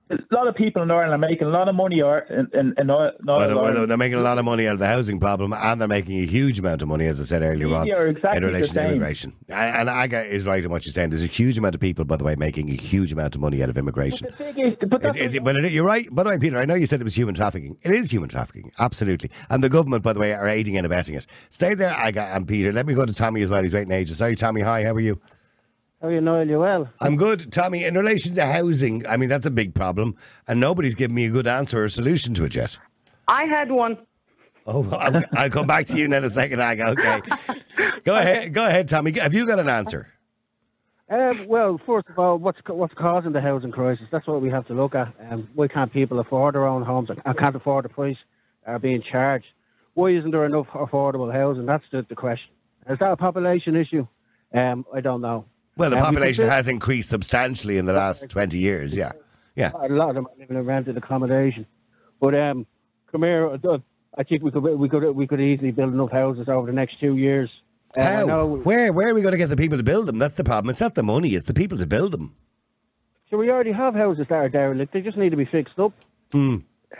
S8: a lot of people in Ireland are making a lot of money in
S1: Well, they're making a lot of money out of the housing problem, and they're making a huge amount of money, as I said earlier on, in relation to immigration. And Aga is right in what you're saying. There's a huge amount of people, by the way, making a huge amount of money out of immigration. But you're right. By the way, Peter, I know you said it was human trafficking. It is human trafficking, absolutely. And the government, by the way, are aiding and abetting it. Stay there, Aga and Peter. Let me go to Tommy as well. He's waiting ages. Sorry, Tommy. Hi, how are you?
S11: How are you, Noel? You well?
S1: I'm good. Tommy, in relation to housing, I mean, that's a big problem, and nobody's given me a good answer or solution to it yet.
S10: I had one.
S1: Oh, I'll come back to you in a second, Aga. Okay. Go ahead, Tommy. Have you got an answer?
S11: Well, first of all, what's causing the housing crisis? That's what we have to look at. Why can't people afford their own homes? I can't afford the price are being charged. Why isn't there enough affordable housing? That's the question. Is that a population issue? I don't know.
S1: Well, the population has increased substantially in the last 20 years, yeah.
S11: A lot of them are living in rented accommodation. But come here, I think we could easily build enough houses over the next 2 years.
S1: How? Where are we going to get the people to build them? That's the problem. It's not the money, it's the people to build them.
S11: So we already have houses that are derelict. They just need to be fixed up. The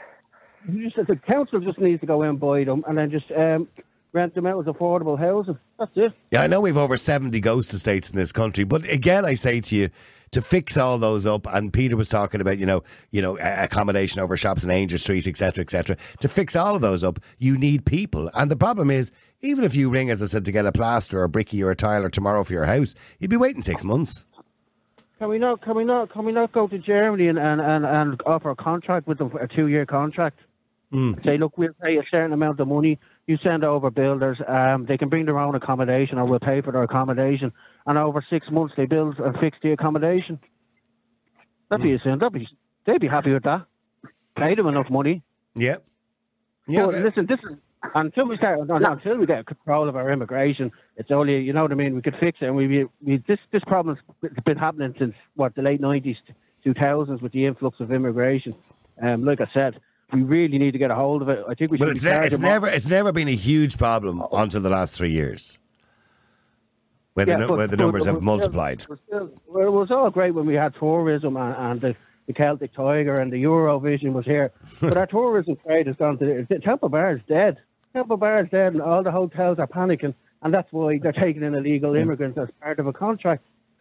S11: council just needs to go in and buy them and then just rent them out as affordable housing. That's it. Yeah,
S1: I know we've over 70 ghost estates in this country, but again, I say to you, to fix all those up, and Peter was talking about, accommodation over shops in Angel Street, etc., to fix all of those up, you need people. And the problem is, even if you ring, as I said, to get a plaster or a brickie or a tiler tomorrow for your house, you'd be waiting 6 months.
S11: Can we not go to Germany and offer a contract with them, a 2-year contract? Say, look, we'll pay a certain amount of money. You send over builders. They can bring their own accommodation, or we'll pay for their accommodation. And over 6 months, they build and fix the accommodation. That'd be a sin. They'd be happy with that. Pay them enough money.
S1: Yeah.
S11: But listen, this is until we get control of our immigration. It's only, you know what I mean. We could fix it, and this problem's been happening since the late 90s, 2000s with the influx of immigration. Like I said, we really need to get a hold of it. I think we should.
S1: It's never been a huge problem until the last 3 years, where the numbers have multiplied.
S11: It was all great when we had tourism and the Celtic Tiger and the Eurovision was here, but our tourism trade has gone to Temple Bar is dead. Temple Bar is dead, and all the hotels are panicking, and that's why they're taking in illegal immigrants as part of a contract.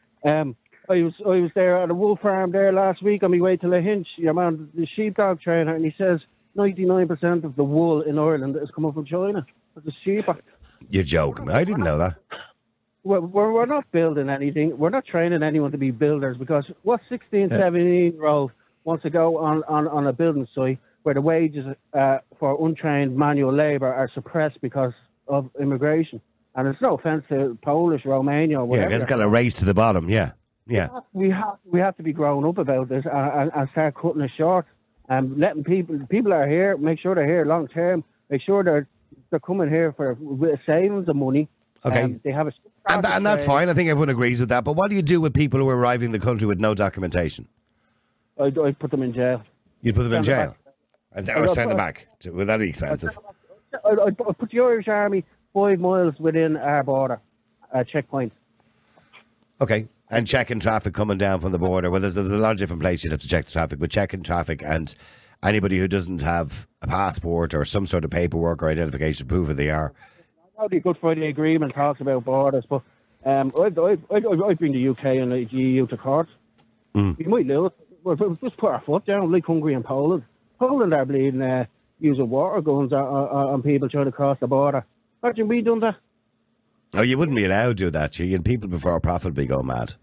S11: I was there at a wool farm there last week on my way to Lahinch, the sheepdog trainer, and he says 99% of the wool in Ireland is coming from China. It's cheaper.
S1: You're joking. I didn't know that.
S11: We're not building anything. We're not training anyone to be builders, because what 16, 17-year-old wants to go on a building site where the wages for untrained manual labour are suppressed because of immigration? And it's no offence to Polish, Romania, or whatever.
S1: Yeah, it's got a race to the bottom, yeah.
S11: We have to be grown up about this and start cutting it short. Letting people are here, make sure they're here long term. Make sure they're coming here for savings of money.
S1: Okay,
S11: they have
S1: and that's fine. I think everyone agrees with that. But what do you do with people who are arriving in the country with no documentation?
S11: I put them in jail.
S1: You'd put them in jail, or send them back? Would that be expensive?
S11: I put the Irish Army 5 miles within our border checkpoint.
S1: Okay. And checking traffic coming down from the border. Well, there's a lot of different places you'd have to check the traffic, but checking traffic and anybody who doesn't have a passport or some sort of paperwork or identification proof of they are.
S11: I know the Good Friday Agreement talks about borders, but I've been the UK and the EU to court. We might lose. We'll just put our foot down, like Hungary and Poland. Poland are bleeding using water guns on people trying to cross the border. Imagine we done that.
S1: Oh, you wouldn't be allowed to do that, and people before profit would be going mad.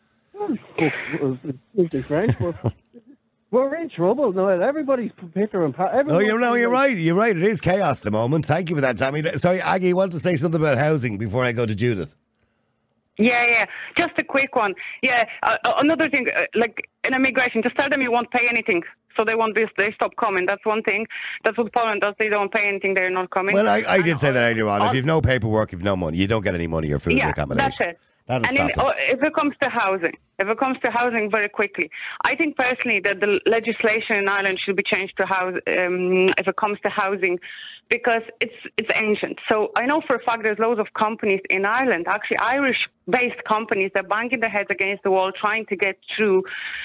S11: We're in trouble now. Everybody's bitter and
S1: you're right. You're right. It is chaos at the moment. Thank you for that, Tommy. Sorry, Aggie, you want to say something about housing before I go to Judith?
S10: Yeah. Just a quick one. Yeah, another thing, like in immigration, just tell them you won't pay anything. So they stop coming. That's one thing. That's what Poland does. They don't pay anything. They're not coming.
S1: Well, I did say that earlier on. If you've no paperwork, you've no money. You don't get any money or food or accommodation.
S10: That's it. If it comes to housing, very quickly, I think personally that the legislation in Ireland should be changed to if it comes to housing, because it's ancient. So I know for a fact there's loads of companies in Ireland, actually Irish-based companies, that are banging their heads against the wall trying to get through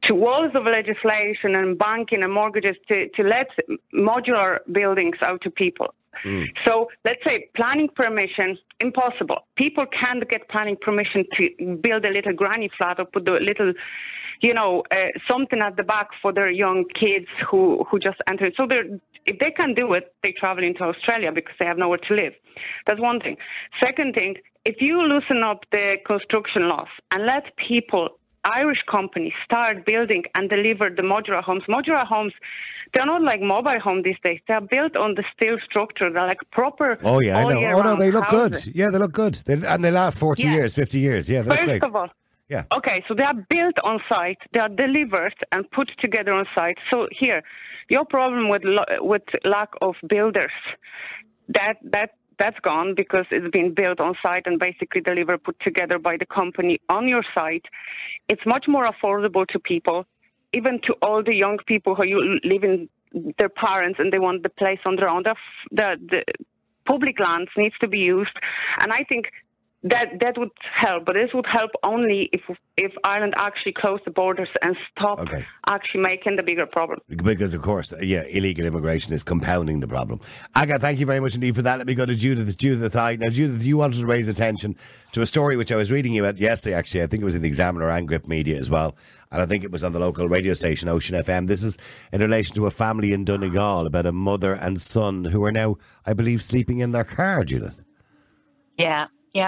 S10: to walls of legislation and banking and mortgages to let modular buildings out to people. So let's say planning permission, impossible. People can't get planning permission to build a little granny flat or put a little, something at the back for their young kids who just entered. So if they can do it, they travel into Australia because they have nowhere to live. That's one thing. Second thing, if you loosen up the construction laws and let people, Irish companies, start building and deliver the modular homes. Modular homes, they're not like mobile homes these days. They're built on the steel structure. They're like proper.
S1: Oh, yeah, I know. Oh, no, they look
S10: houses.
S1: good. Yeah, they look good. And they last 40 years, 50 years. Yeah, they look great.
S10: First of all,
S1: yeah.
S10: Okay, so they are built on site. They are delivered and put together on site. So here, your problem with lack of builders, that's gone because it's been built on site and basically delivered, put together by the company on your site. It's much more affordable to people, even to all the young people who live in their parents and they want the place on their own. The public lands needs to be used, and I think that would help. But this would help only if Ireland actually closed the borders and stopped actually making the bigger problem.
S1: Because, of course, illegal immigration is compounding the problem. Aga, thank you very much indeed for that. Let me go to Judith Hyde. Now, Judith, you wanted to raise attention to a story which I was reading you about yesterday, actually. I think it was in the Examiner and Grip Media as well. And I think it was on the local radio station, Ocean FM. This is in relation to a family in Donegal about a mother and son who are now, I believe, sleeping in their car, Judith.
S12: Yeah.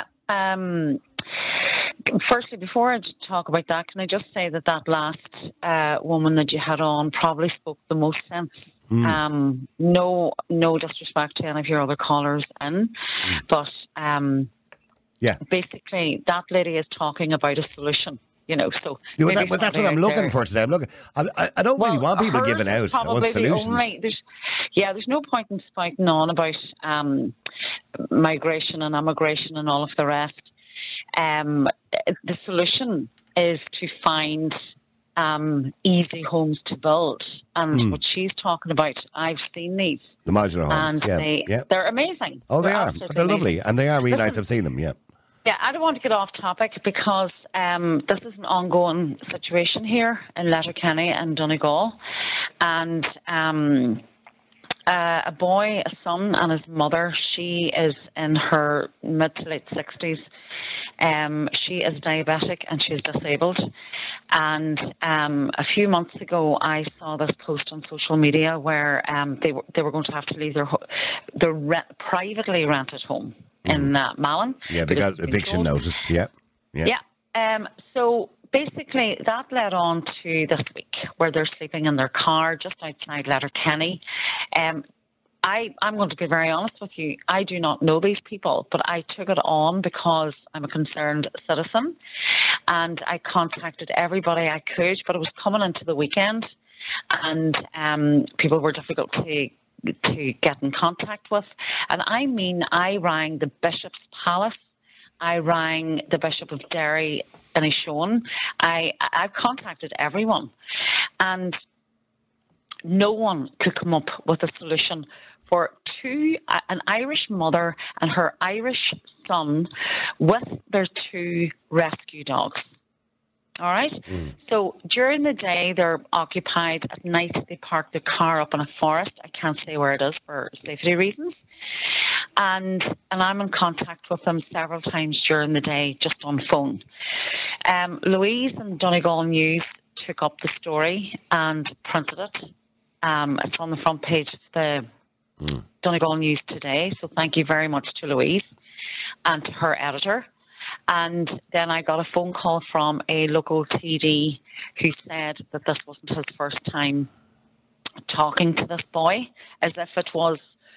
S12: Firstly, before I talk about that, can I just say that last woman that you had on probably spoke the most sense. No disrespect to any of your other callers but basically that lady is talking about a solution. So
S1: that's what I'm looking for today. I don't really want people giving out. I want solutions.
S12: There's no point in spouting on about migration and immigration and all of the rest. The solution is to find easy homes to build. And what she's talking about, I've seen these.
S1: The modular homes,
S12: and they're amazing.
S1: Oh, they are. They're lovely. And they are really nice. I've seen them,
S12: Yeah, I don't want to get off topic because this is an ongoing situation here in Letterkenny and Donegal. And a boy, a son, and his mother, she is in her mid to late 60s. She is diabetic and she's disabled. And a few months ago, I saw this post on social media where they were going to have to leave their privately rented home in Malin.
S1: Yeah, they got eviction notice. Yeah.
S12: So basically, that led on to this week where they're sleeping in their car just outside Letterkenny. I'm going to be very honest with you. I do not know these people, but I took it on because I'm a concerned citizen, and I contacted everybody I could. But it was coming into the weekend, and people were difficult to get in contact with. And I rang the Bishop's Palace. I rang the Bishop of Derry, Inishowen. I've contacted everyone, and no one could come up with a solution for an Irish mother and her Irish son with their 2 rescue dogs. All right? So during the day, they're occupied. At night, they park their car up in a forest. I can't say where it is for safety reasons. And I'm in contact with them several times during the day, just on phone. Louise and Donegal News took up the story and printed it. It's on the front page of the Donegal News today. So thank you very much to Louise and to her editor. And then I got a phone call from a local TD who said that this wasn't his first time talking to this boy, as if it was,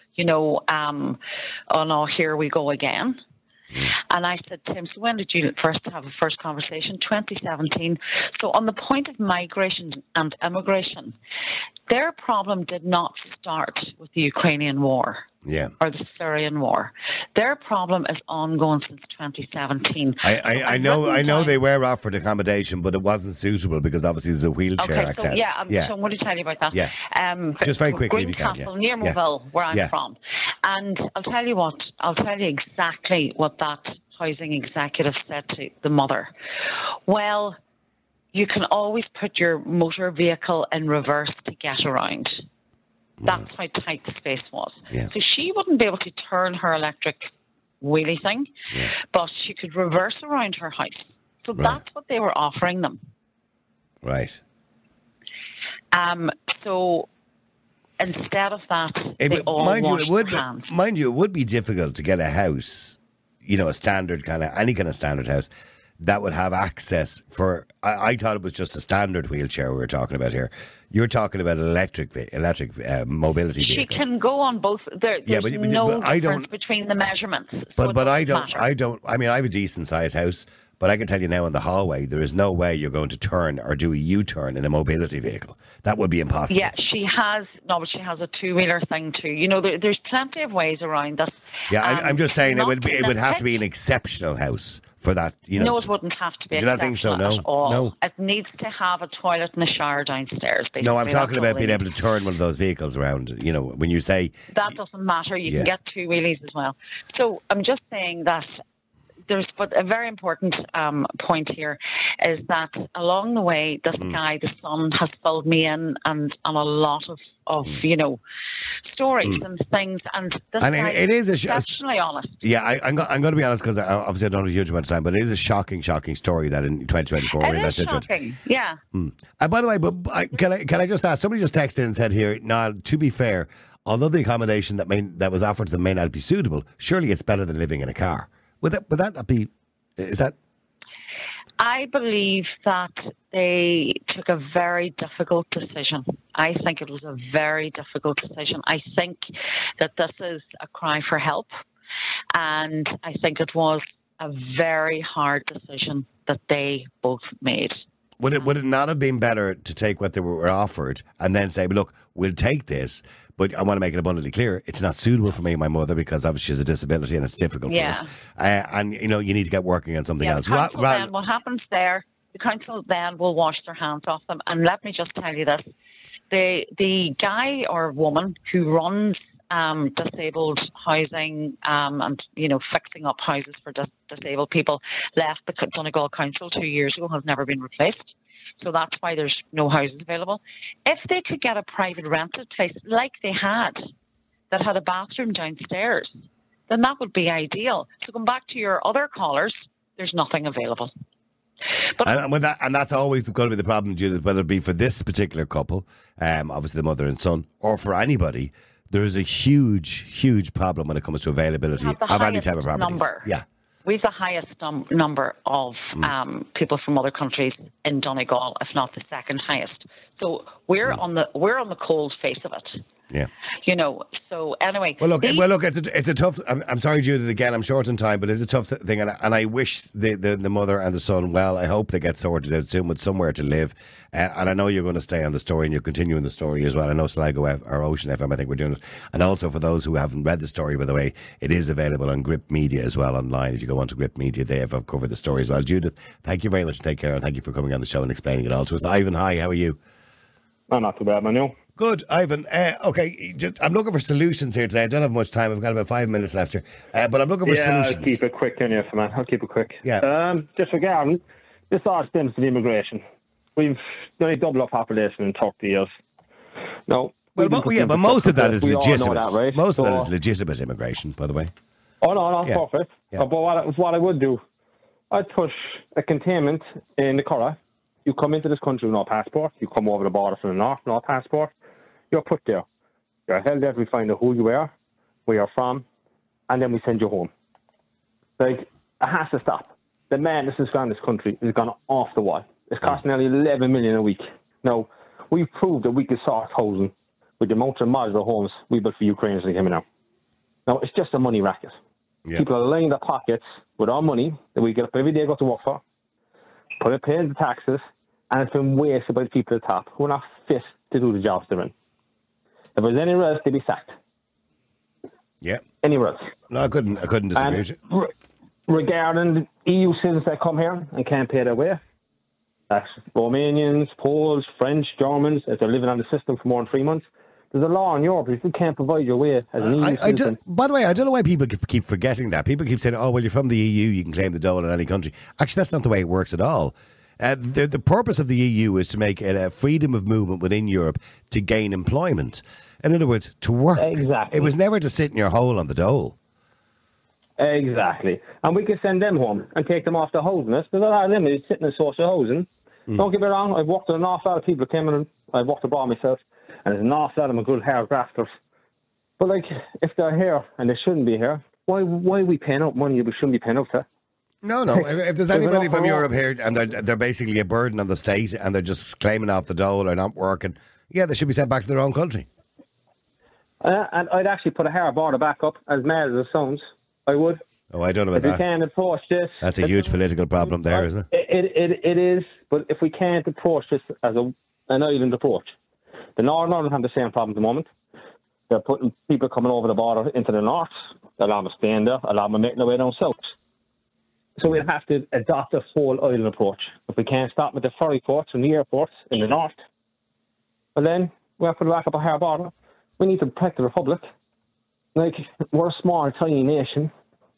S12: oh no, here we go again. And I said to him, so when did you first have a first conversation? 2017. So on the point of migration and immigration, their problem did not start with the Ukrainian war or the Syrian war. Their problem is ongoing since 2017.
S1: I know they were offered accommodation, but it wasn't suitable because obviously there's a wheelchair access.
S12: So I'm going to tell you about that.
S1: Yeah. Just very quickly if you can.
S12: Greencastle, near Moville, where I'm from. And I'll tell you exactly what that housing executive said to the mother. Well, you can always put your motor vehicle in reverse to get around. That's how tight the space was.
S1: Yeah.
S12: So she wouldn't be able to turn her electric wheelie thing, but she could reverse around her house. So that's what they were offering them.
S1: Right.
S12: So instead of that,
S1: mind you, it would be difficult to get a house, a standard any kind of standard house that would have access for. I thought it was just a standard wheelchair we were talking about here. You're talking about an electric mobility vehicle.
S12: She can go on both. There's no difference between the measurements.
S1: But I don't. I mean, I have a decent sized house. But I can tell you now in the hallway, there is no way you're going to turn or do a U-turn in a mobility vehicle. That would be impossible.
S12: Yeah, she has a two-wheeler thing too. There's plenty of ways around this.
S1: Yeah, I'm just saying it would have to be an exceptional house for that.
S12: No, it wouldn't have to be.
S1: Do you not think so? No,
S12: at all.
S1: No.
S12: It needs to have a toilet and a shower downstairs. Basically.
S1: No, I'm talking about being able to turn one of those vehicles around. When you say
S12: that doesn't matter, you can get two wheelies as well. So I'm just saying that. But a very important point here is that along the way, this guy, the son, has filled me in and on a lot of stories and things. And this guy is exceptionally honest.
S1: Yeah, I'm going to be honest because obviously I don't have a huge amount of time, but it is a shocking story that in 2024 we're in that situation.
S12: Shocking, yeah.
S1: And by the way, can I just ask? Somebody just texted and said here, now, to be fair, although the accommodation that was offered to them may not be suitable, surely it's better than living in a car. Would that not be? Is that?
S12: I believe that they took a very difficult decision. I think it was a very difficult decision. I think that this is a cry for help, and I think it was a very hard decision that they both made.
S1: Would it not have been better to take what they were offered and then say, look, we'll take this, but I want to make it abundantly clear, it's not suitable for me and my mother because obviously she has a disability and it's difficult for us. And, you need to get working on something else.
S12: The council then, what happens there, the council then will wash their hands off them. And let me just tell you this, the guy or woman who runs disabled housing and fixing up houses for disabled people left the Donegal Council 2 years ago, has never been replaced. So that's why there's no houses available. If they could get a private rented place like they had, that had a bathroom downstairs, then that would be ideal. So going back to your other callers, there's nothing available. But
S1: and that's always going to be the problem, Judith, whether it be for this particular couple, obviously the mother and son, or for anybody. There's a huge problem when it comes to availability of any type of properties. Yeah.
S12: We have the highest number of people from other countries in Donegal, if not the second highest. So we're on the cold face of it.
S1: Yeah.
S12: So anyway.
S1: Well, look, it's a tough. I'm sorry, Judith. Again, I'm short on time, but it's a tough thing, and I wish the mother and the son well. I hope they get sorted out soon with somewhere to live. And I know you're going to stay on the story and you're continuing the story as well. I know Sligo or Ocean FM, I think we're doing it. And also for those who haven't read the story, by the way, it is available on Grip Media as well online. If you go onto Grip Media, they have covered the story as well. Judith, thank you very much. Take care, and thank you for coming on the show and explaining it all to us. Ivan, hi, how are you?
S13: Oh, not too bad, Manuel.
S1: Good, Ivan. Okay, I'm looking for solutions here today. I don't have much time. I've got about 5 minutes left here. But I'm looking for solutions.
S13: I'll keep it quick, can you, man? I'll keep it quick.
S1: Yeah.
S13: Just regarding this all stems to the immigration. We've nearly doubled our population in 30 years. No.
S1: Well, but most of that is legitimate.
S13: That, right?
S1: Most of that is legitimate immigration, by the way.
S13: Oh, no, perfect. Yeah. But what I would do, I'd push a containment in the Curragh. You come into this country with no passport. You come over the border from the north, no passport. You're put there. You're held there. We find out who you are, where you're from, and then we send you home. It has to stop. The madness that's gone in this country has gone off the wall. It's costing nearly 11 million a week. Now, we've proved that we can source housing with the amount of modular homes we built for Ukrainians that came in now. Now, it's just a money racket. Yeah. People are lining their pockets with our money that we get up every day to go to work for, paying the taxes, and it's been wasted by the people at the top who are not fit to do the jobs they're in. If there's anywhere else, they'd be sacked.
S1: Yeah.
S13: Anywhere else.
S1: No, I couldn't disagree with you.
S13: Regarding EU citizens that come here and can't pay their way, that's Romanians, Poles, French, Germans, if they're living on the system for more than 3 months. There's a law in Europe. If you can't provide your way as an EU citizen...
S1: By the way, I don't know why people keep forgetting that. People keep saying, oh, well, you're from the EU, you can claim the dole in any country. Actually, that's not the way it works at all. The purpose of the EU is to make it a freedom of movement within Europe to gain employment. In other words, to work.
S13: Exactly.
S1: It was never to sit in your hole on the dole.
S13: Exactly. And we could send them home and take them off the homeless. There's a lot of them who's sitting in social housing. Don't get me wrong, I've worked with an awful lot of people who came in, and I've worked abroad myself, and there's an awful lot of them good hair grafters. But, like, if they're here and they shouldn't be here, why are we paying out money we shouldn't be paying out to?
S1: No. If there's anybody from Europe here and they're basically a burden on the state and they're just claiming off the dole or not working, they should be sent back to their own country.
S13: And I'd actually put a hair border back up, as mad as it sounds. I would.
S1: Oh, I don't know about that.
S13: If we can't approach this...
S1: That's a huge political problem there, isn't it?
S13: It is, but if we can't approach this as an island approach, the Northern Ireland have the same problem at the moment. They're putting people coming over the border into the north. A lot of them staying there. A lot of them making their way down south. So we'll have to adopt a whole island approach. If we can't stop with the ferry ports and the airports in the north, well then we have to back up a hard border. We need to protect the Republic. Like, we're a small, tiny nation.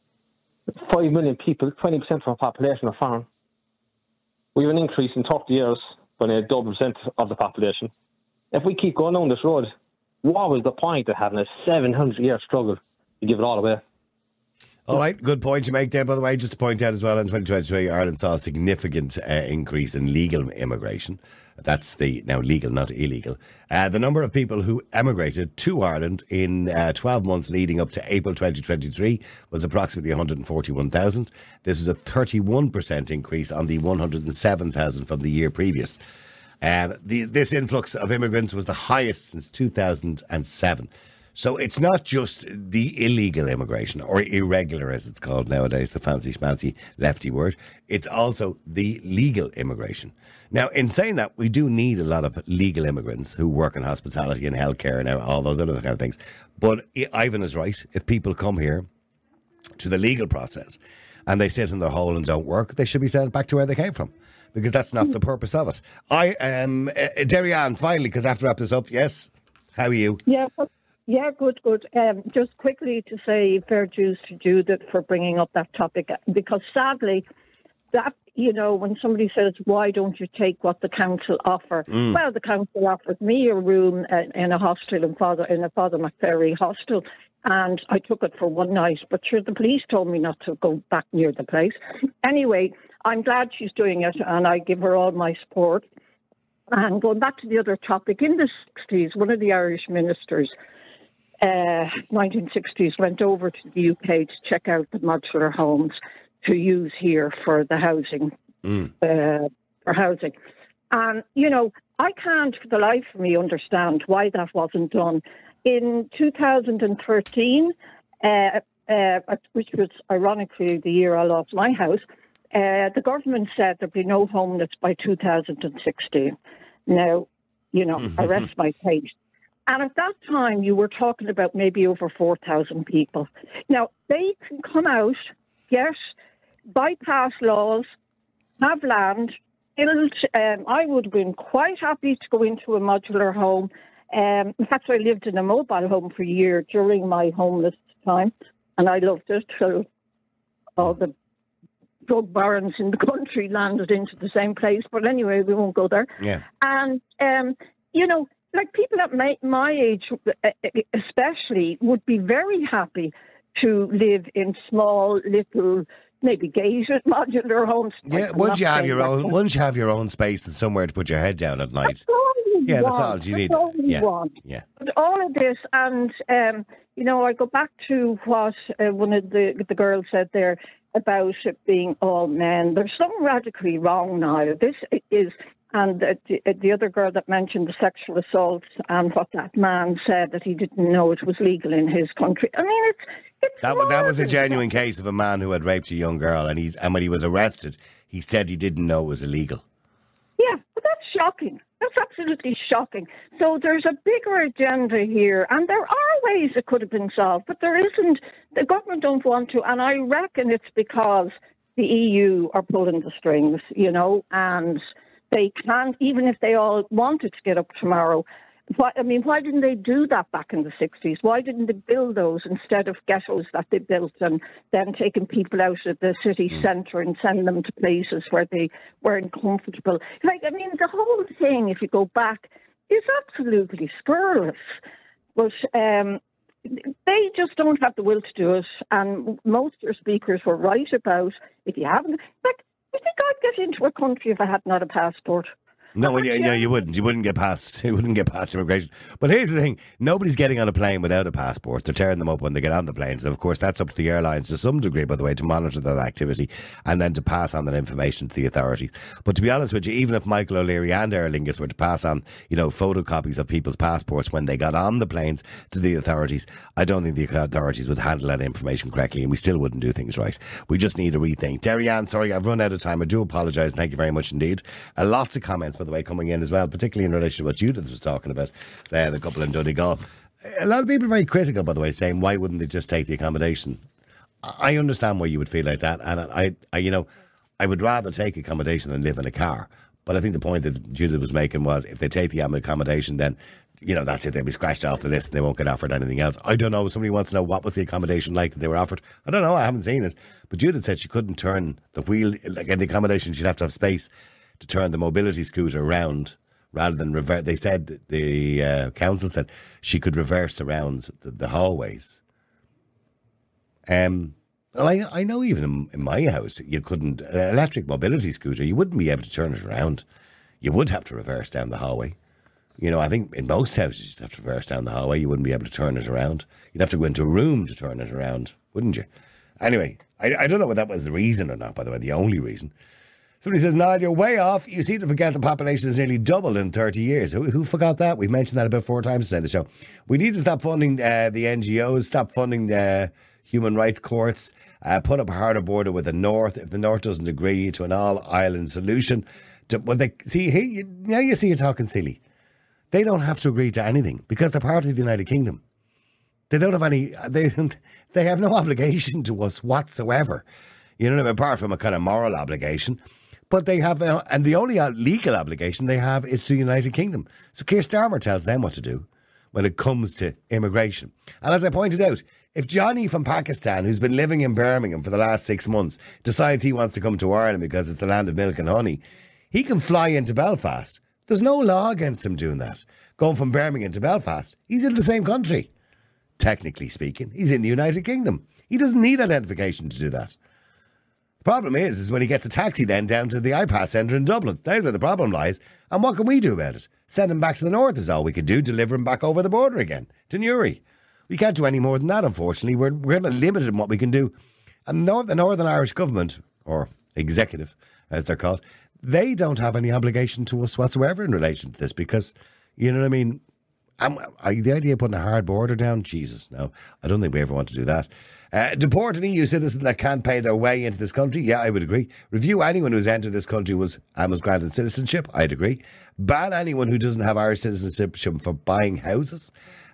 S13: 5 million people, 20% of our population are foreign. We have an increase in 30 years when a double percent of the population. If we keep going down this road, what was the point of having a 700-year struggle to give it all away?
S1: All right, good point you make there, by the way. Just to point out as well, in 2023, Ireland saw a significant increase in legal immigration. That's now legal, not illegal. The number of people who emigrated to Ireland in 12 months leading up to April 2023 was approximately 141,000. This was a 31% increase on the 107,000 from the year previous. This influx of immigrants was the highest since 2007. So it's not just the illegal immigration, or irregular as it's called nowadays, the fancy schmancy lefty word. It's also the legal immigration. Now, in saying that, we do need a lot of legal immigrants who work in hospitality and healthcare and all those other kind of things. But Ivan is right. If people come here to the legal process and they sit in their hole and don't work, they should be sent back to where they came from, because that's not the purpose of it. I am Derry-Ann, finally, because I have to wrap this up. Yes? How are you?
S14: Yeah, good. Just quickly to say fair dues to Judith for bringing up that topic, because sadly, that, when somebody says, why don't you take what the council offer? Well, the council offered me a room in a hostel in Father McFerry hostel, and I took it for one night, but sure, the police told me not to go back near the place. Anyway, I'm glad she's doing it, and I give her all my support. And going back to the other topic, in the 60s, one of the Irish ministers, 1960s, went over to the UK to check out the modular homes to use here for the housing, for housing. And, I can't for the life of me understand why that wasn't done. In 2013, which was ironically the year I lost my house, the government said there'd be no homeless by 2016. Now, I rest my case. And at that time, you were talking about maybe over 4,000 people. Now, they can come out, bypass laws, have land, build. I would have been quite happy to go into a modular home. In fact, I lived in a mobile home for a year during my homeless time, and I loved it. So all the drug barons in the country landed into the same place. But anyway, we won't go there. Yeah. And, like people at my age, especially, would be very happy to live in small, little, maybe gated modular homes.
S1: Yeah, once you have your own space and somewhere to put your head down at night. That's all you need.
S14: Yeah. But all of this, and I go back to what one of the girls said there about it being all men. There's something radically wrong now. This is. And the other girl that mentioned the sexual assault and what that man said, that he didn't know it was legal in his country. I mean, it's
S1: that was a genuine case of a man who had raped a young girl, and when he was arrested, he said he didn't know it was illegal.
S14: Yeah, but that's shocking. That's absolutely shocking. So there's a bigger agenda here, and there are ways it could have been solved, but there isn't. The government don't want to, and I reckon it's because the EU are pulling the strings, and they can't, even if they all wanted to get up tomorrow. why didn't they do that back in the 60s? Why didn't they build those instead of ghettos that they built and then taking people out of the city centre and sending them to places where they weren't comfortable? The whole thing, if you go back, is absolutely scurrilous. But they just don't have the will to do it. And most of your speakers were right about, if you haven't, you think I'd get into a country if I had not a passport?
S1: No, you wouldn't. You wouldn't get past. You wouldn't get past immigration. But here's the thing: nobody's getting on a plane without a passport. They're tearing them up when they get on the planes. And of course, that's up to the airlines to some degree, by the way, to monitor that activity and then to pass on that information to the authorities. But to be honest with you, even if Michael O'Leary and Aer Lingus were to pass on, photocopies of people's passports when they got on the planes to the authorities, I don't think the authorities would handle that information correctly, and we still wouldn't do things right. We just need a rethink. Derry-Ann, sorry, I've run out of time. I do apologise. Thank you very much indeed. Lots of comments, by the way, coming in as well, particularly in relation to what Judith was talking about, the couple in Donegal. A lot of people are very critical, by the way, saying why wouldn't they just take the accommodation? I understand why you would feel like that, and I would rather take accommodation than live in a car. But I think the point that Judith was making was if they take the accommodation, then that's it. They'll be scratched off the list and they won't get offered anything else. I don't know. Somebody wants to know what was the accommodation like that they were offered. I don't know. I haven't seen it. But Judith said she couldn't turn the wheel, like in the accommodation, she'd have to have space to turn the mobility scooter around rather than reverse. They said, the council said she could reverse around the hallways. Well, I know even in my house, you couldn't, an electric mobility scooter, you wouldn't be able to turn it around. You would have to reverse down the hallway. I think in most houses you'd have to reverse down the hallway. You wouldn't be able to turn it around. You'd have to go into a room to turn it around, wouldn't you? Anyway, I don't know whether that was the reason or not, by the way, the only reason. Somebody says, Niall, you're way off. You seem to forget the population has nearly doubled in 30 years. Who forgot that? We've mentioned that about 4 times today in the show. We need to stop funding the NGOs, stop funding the human rights courts, put up a harder border with the North. If the North doesn't agree to an all-island solution, now you see you're talking silly. They don't have to agree to anything because they're part of the United Kingdom. They don't have any, they have no obligation to us whatsoever. Apart from a kind of moral obligation. But they have, and the only legal obligation they have is to the United Kingdom. So Keir Starmer tells them what to do when it comes to immigration. And as I pointed out, if Johnny from Pakistan, who's been living in Birmingham for the last 6 months, decides he wants to come to Ireland because it's the land of milk and honey, he can fly into Belfast. There's no law against him doing that. Going from Birmingham to Belfast, he's in the same country. Technically speaking, he's in the United Kingdom. He doesn't need identification to do that. The problem is when he gets a taxi then down to the iPass centre in Dublin. That's where the problem lies. And what can we do about it? Send him back to the north is all we can do. Deliver him back over the border again to Newry. We can't do any more than that, unfortunately. We're limited in what we can do. And the Northern Irish government, or executive as they're called, they don't have any obligation to us whatsoever in relation to this because, you know what I mean? The idea of putting a hard border down, Jesus, no, I don't think we ever want to do that. Deport an EU citizen that can't pay their way into this country, yeah, I would agree. Review anyone who's entered this country was granted citizenship, I'd agree. Ban anyone who doesn't have Irish citizenship for buying houses.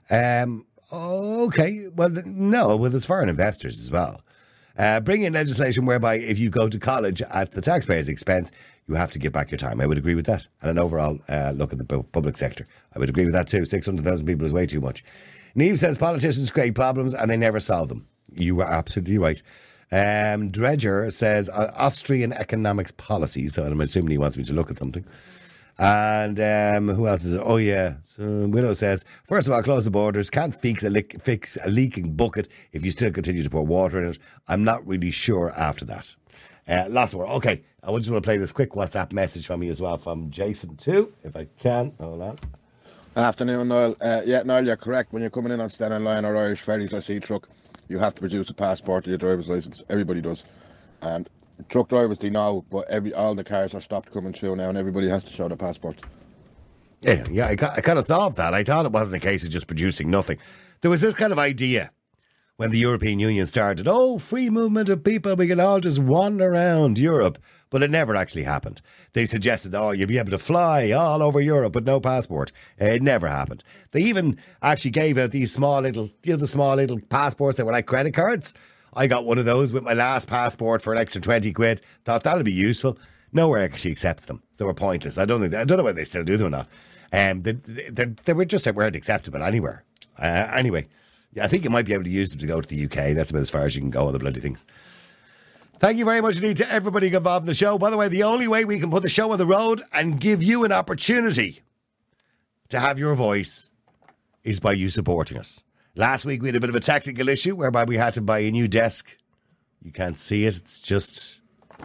S1: Okay, well, no, well, there's foreign investors as well. Bring in legislation whereby if you go to college at the taxpayer's expense, you have to give back your time. I would agree with that. And an overall look at the public sector. I would agree with that too. 600,000 people is way too much. Niamh says politicians create problems and they never solve them. You are absolutely right. Dredger says Austrian economics policy. So I'm assuming he wants me to look at something. And who else is it? Oh, yeah. So Widow says, first of all, close the borders. Can't fix a leaking bucket if you still continue to pour water in it. I'm not really sure after that. Lots more. Okay, I just want to play this quick WhatsApp message from you as well, from Jason too, if I can. Hold on.
S15: Afternoon, Noel. Noel, you're correct. When you're coming in on Stena Line or Irish Ferries or Sea Truck, you have to produce a passport or your driver's license. Everybody does. And truck drivers, they know, but all the cars are stopped coming through now and everybody has to show their passports.
S1: Yeah, I kind of solved that. I thought it wasn't a case of just producing nothing. There was this kind of idea when the European Union started, free movement of people, we can all just wander around Europe. But it never actually happened. They suggested, you'll be able to fly all over Europe with no passport. It never happened. They even actually gave out these small little passports that were like credit cards. I got one of those with my last passport for an extra 20 quid. Thought that'd be useful. Nowhere actually accepts them. So they were pointless. I don't know whether they still do them or not. They weren't acceptable anywhere. Anyway, yeah, I think you might be able to use them to go to the UK. That's about as far as you can go on the bloody things. Thank you very much indeed to everybody involved in the show. By the way, the only way we can put the show on the road and give you an opportunity to have your voice is by you supporting us. Last week we had a bit of a technical issue whereby we had to buy a new desk. You can't see it. It's just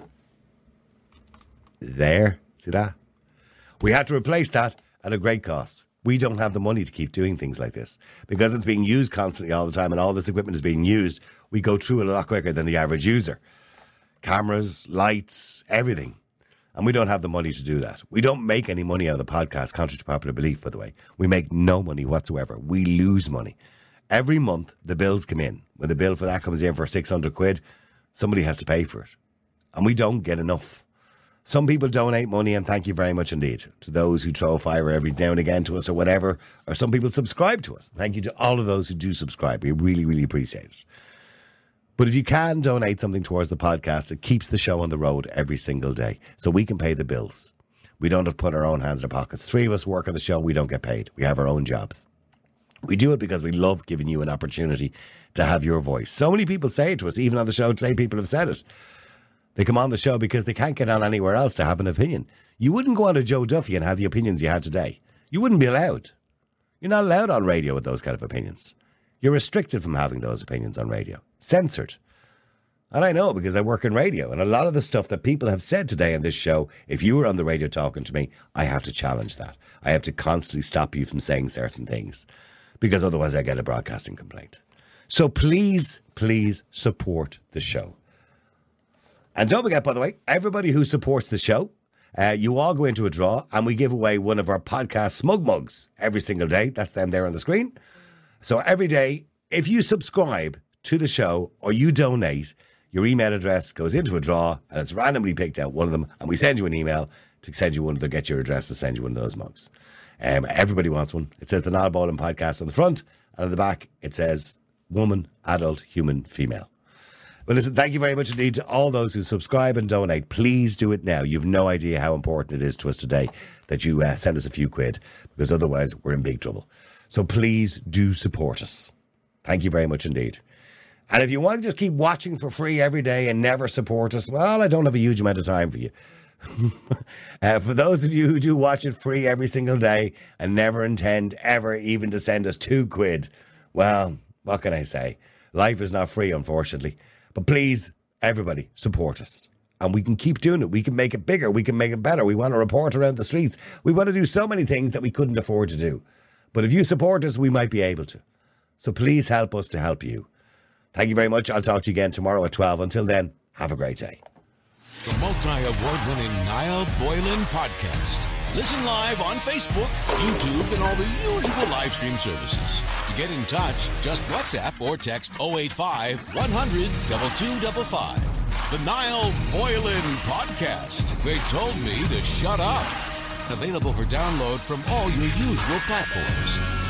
S1: there. See that? We had to replace that at a great cost. We don't have the money to keep doing things like this. Because it's being used constantly all the time and all this equipment is being used, we go through it a lot quicker than the average user. Cameras, lights, everything. And we don't have the money to do that. We don't make any money out of the podcast, contrary to popular belief, by the way. We make no money whatsoever. We lose money. Every month, the bills come in. When the bill for that comes in for 600 quid, somebody has to pay for it. And we don't get enough. Some people donate money, and thank you very much indeed to those who throw fire every now and again to us or whatever. Or some people subscribe to us. Thank you to all of those who do subscribe. We really, really appreciate it. But if you can donate something towards the podcast, it keeps the show on the road every single day so we can pay the bills. We don't have to put our own hands in our pockets. 3 of us work on the show. We don't get paid. We have our own jobs. We do it because we love giving you an opportunity to have your voice. So many people say it to us, even on the show today, people have said it. They come on the show because they can't get on anywhere else to have an opinion. You wouldn't go on to Joe Duffy and have the opinions you had today. You wouldn't be allowed. You're not allowed on radio with those kind of opinions. You're restricted from having those opinions on radio. Censored. And I know because I work in radio. And a lot of the stuff that people have said today on this show, if you were on the radio talking to me, I have to challenge that. I have to constantly stop you from saying certain things. Because otherwise I get a broadcasting complaint. So please, please support the show. And don't forget, by the way, everybody who supports the show, you all go into a draw and we give away one of our podcast smug mugs every single day. That's them there on the screen. So every day, if you subscribe to the show or you donate, your email address goes into a draw and it's randomly picked out one of them and we send you an email to send you one of them, get your address to send you one of those mugs. Everybody wants one. It says the Niall Boylan Podcast on the front and on the back it says woman, adult, human, female. Well, listen, thank you very much indeed to all those who subscribe and donate. Please do it now. You've no idea how important it is to us today that you send us a few quid because otherwise we're in big trouble. So please do support us. Thank you very much indeed. And if you want to just keep watching for free every day and never support us, well, I don't have a huge amount of time for you. For those of you who do watch it free every single day and never intend ever even to send us 2 quid, well, what can I say? Life is not free, unfortunately. But please, everybody, support us. And we can keep doing it. We can make it bigger. We can make it better. We want to report around the streets. We want to do so many things that we couldn't afford to do. But if you support us, we might be able to. So please help us to help you. Thank you very much. I'll talk to you again tomorrow at 12. Until then, have a great day.
S16: The multi-award-winning Niall Boylan Podcast. Listen live on Facebook, YouTube, and all the usual live stream services. To get in touch, just WhatsApp or text 085 100 2255. The Niall Boylan Podcast. They told me to shut up. Available for download from all your usual platforms.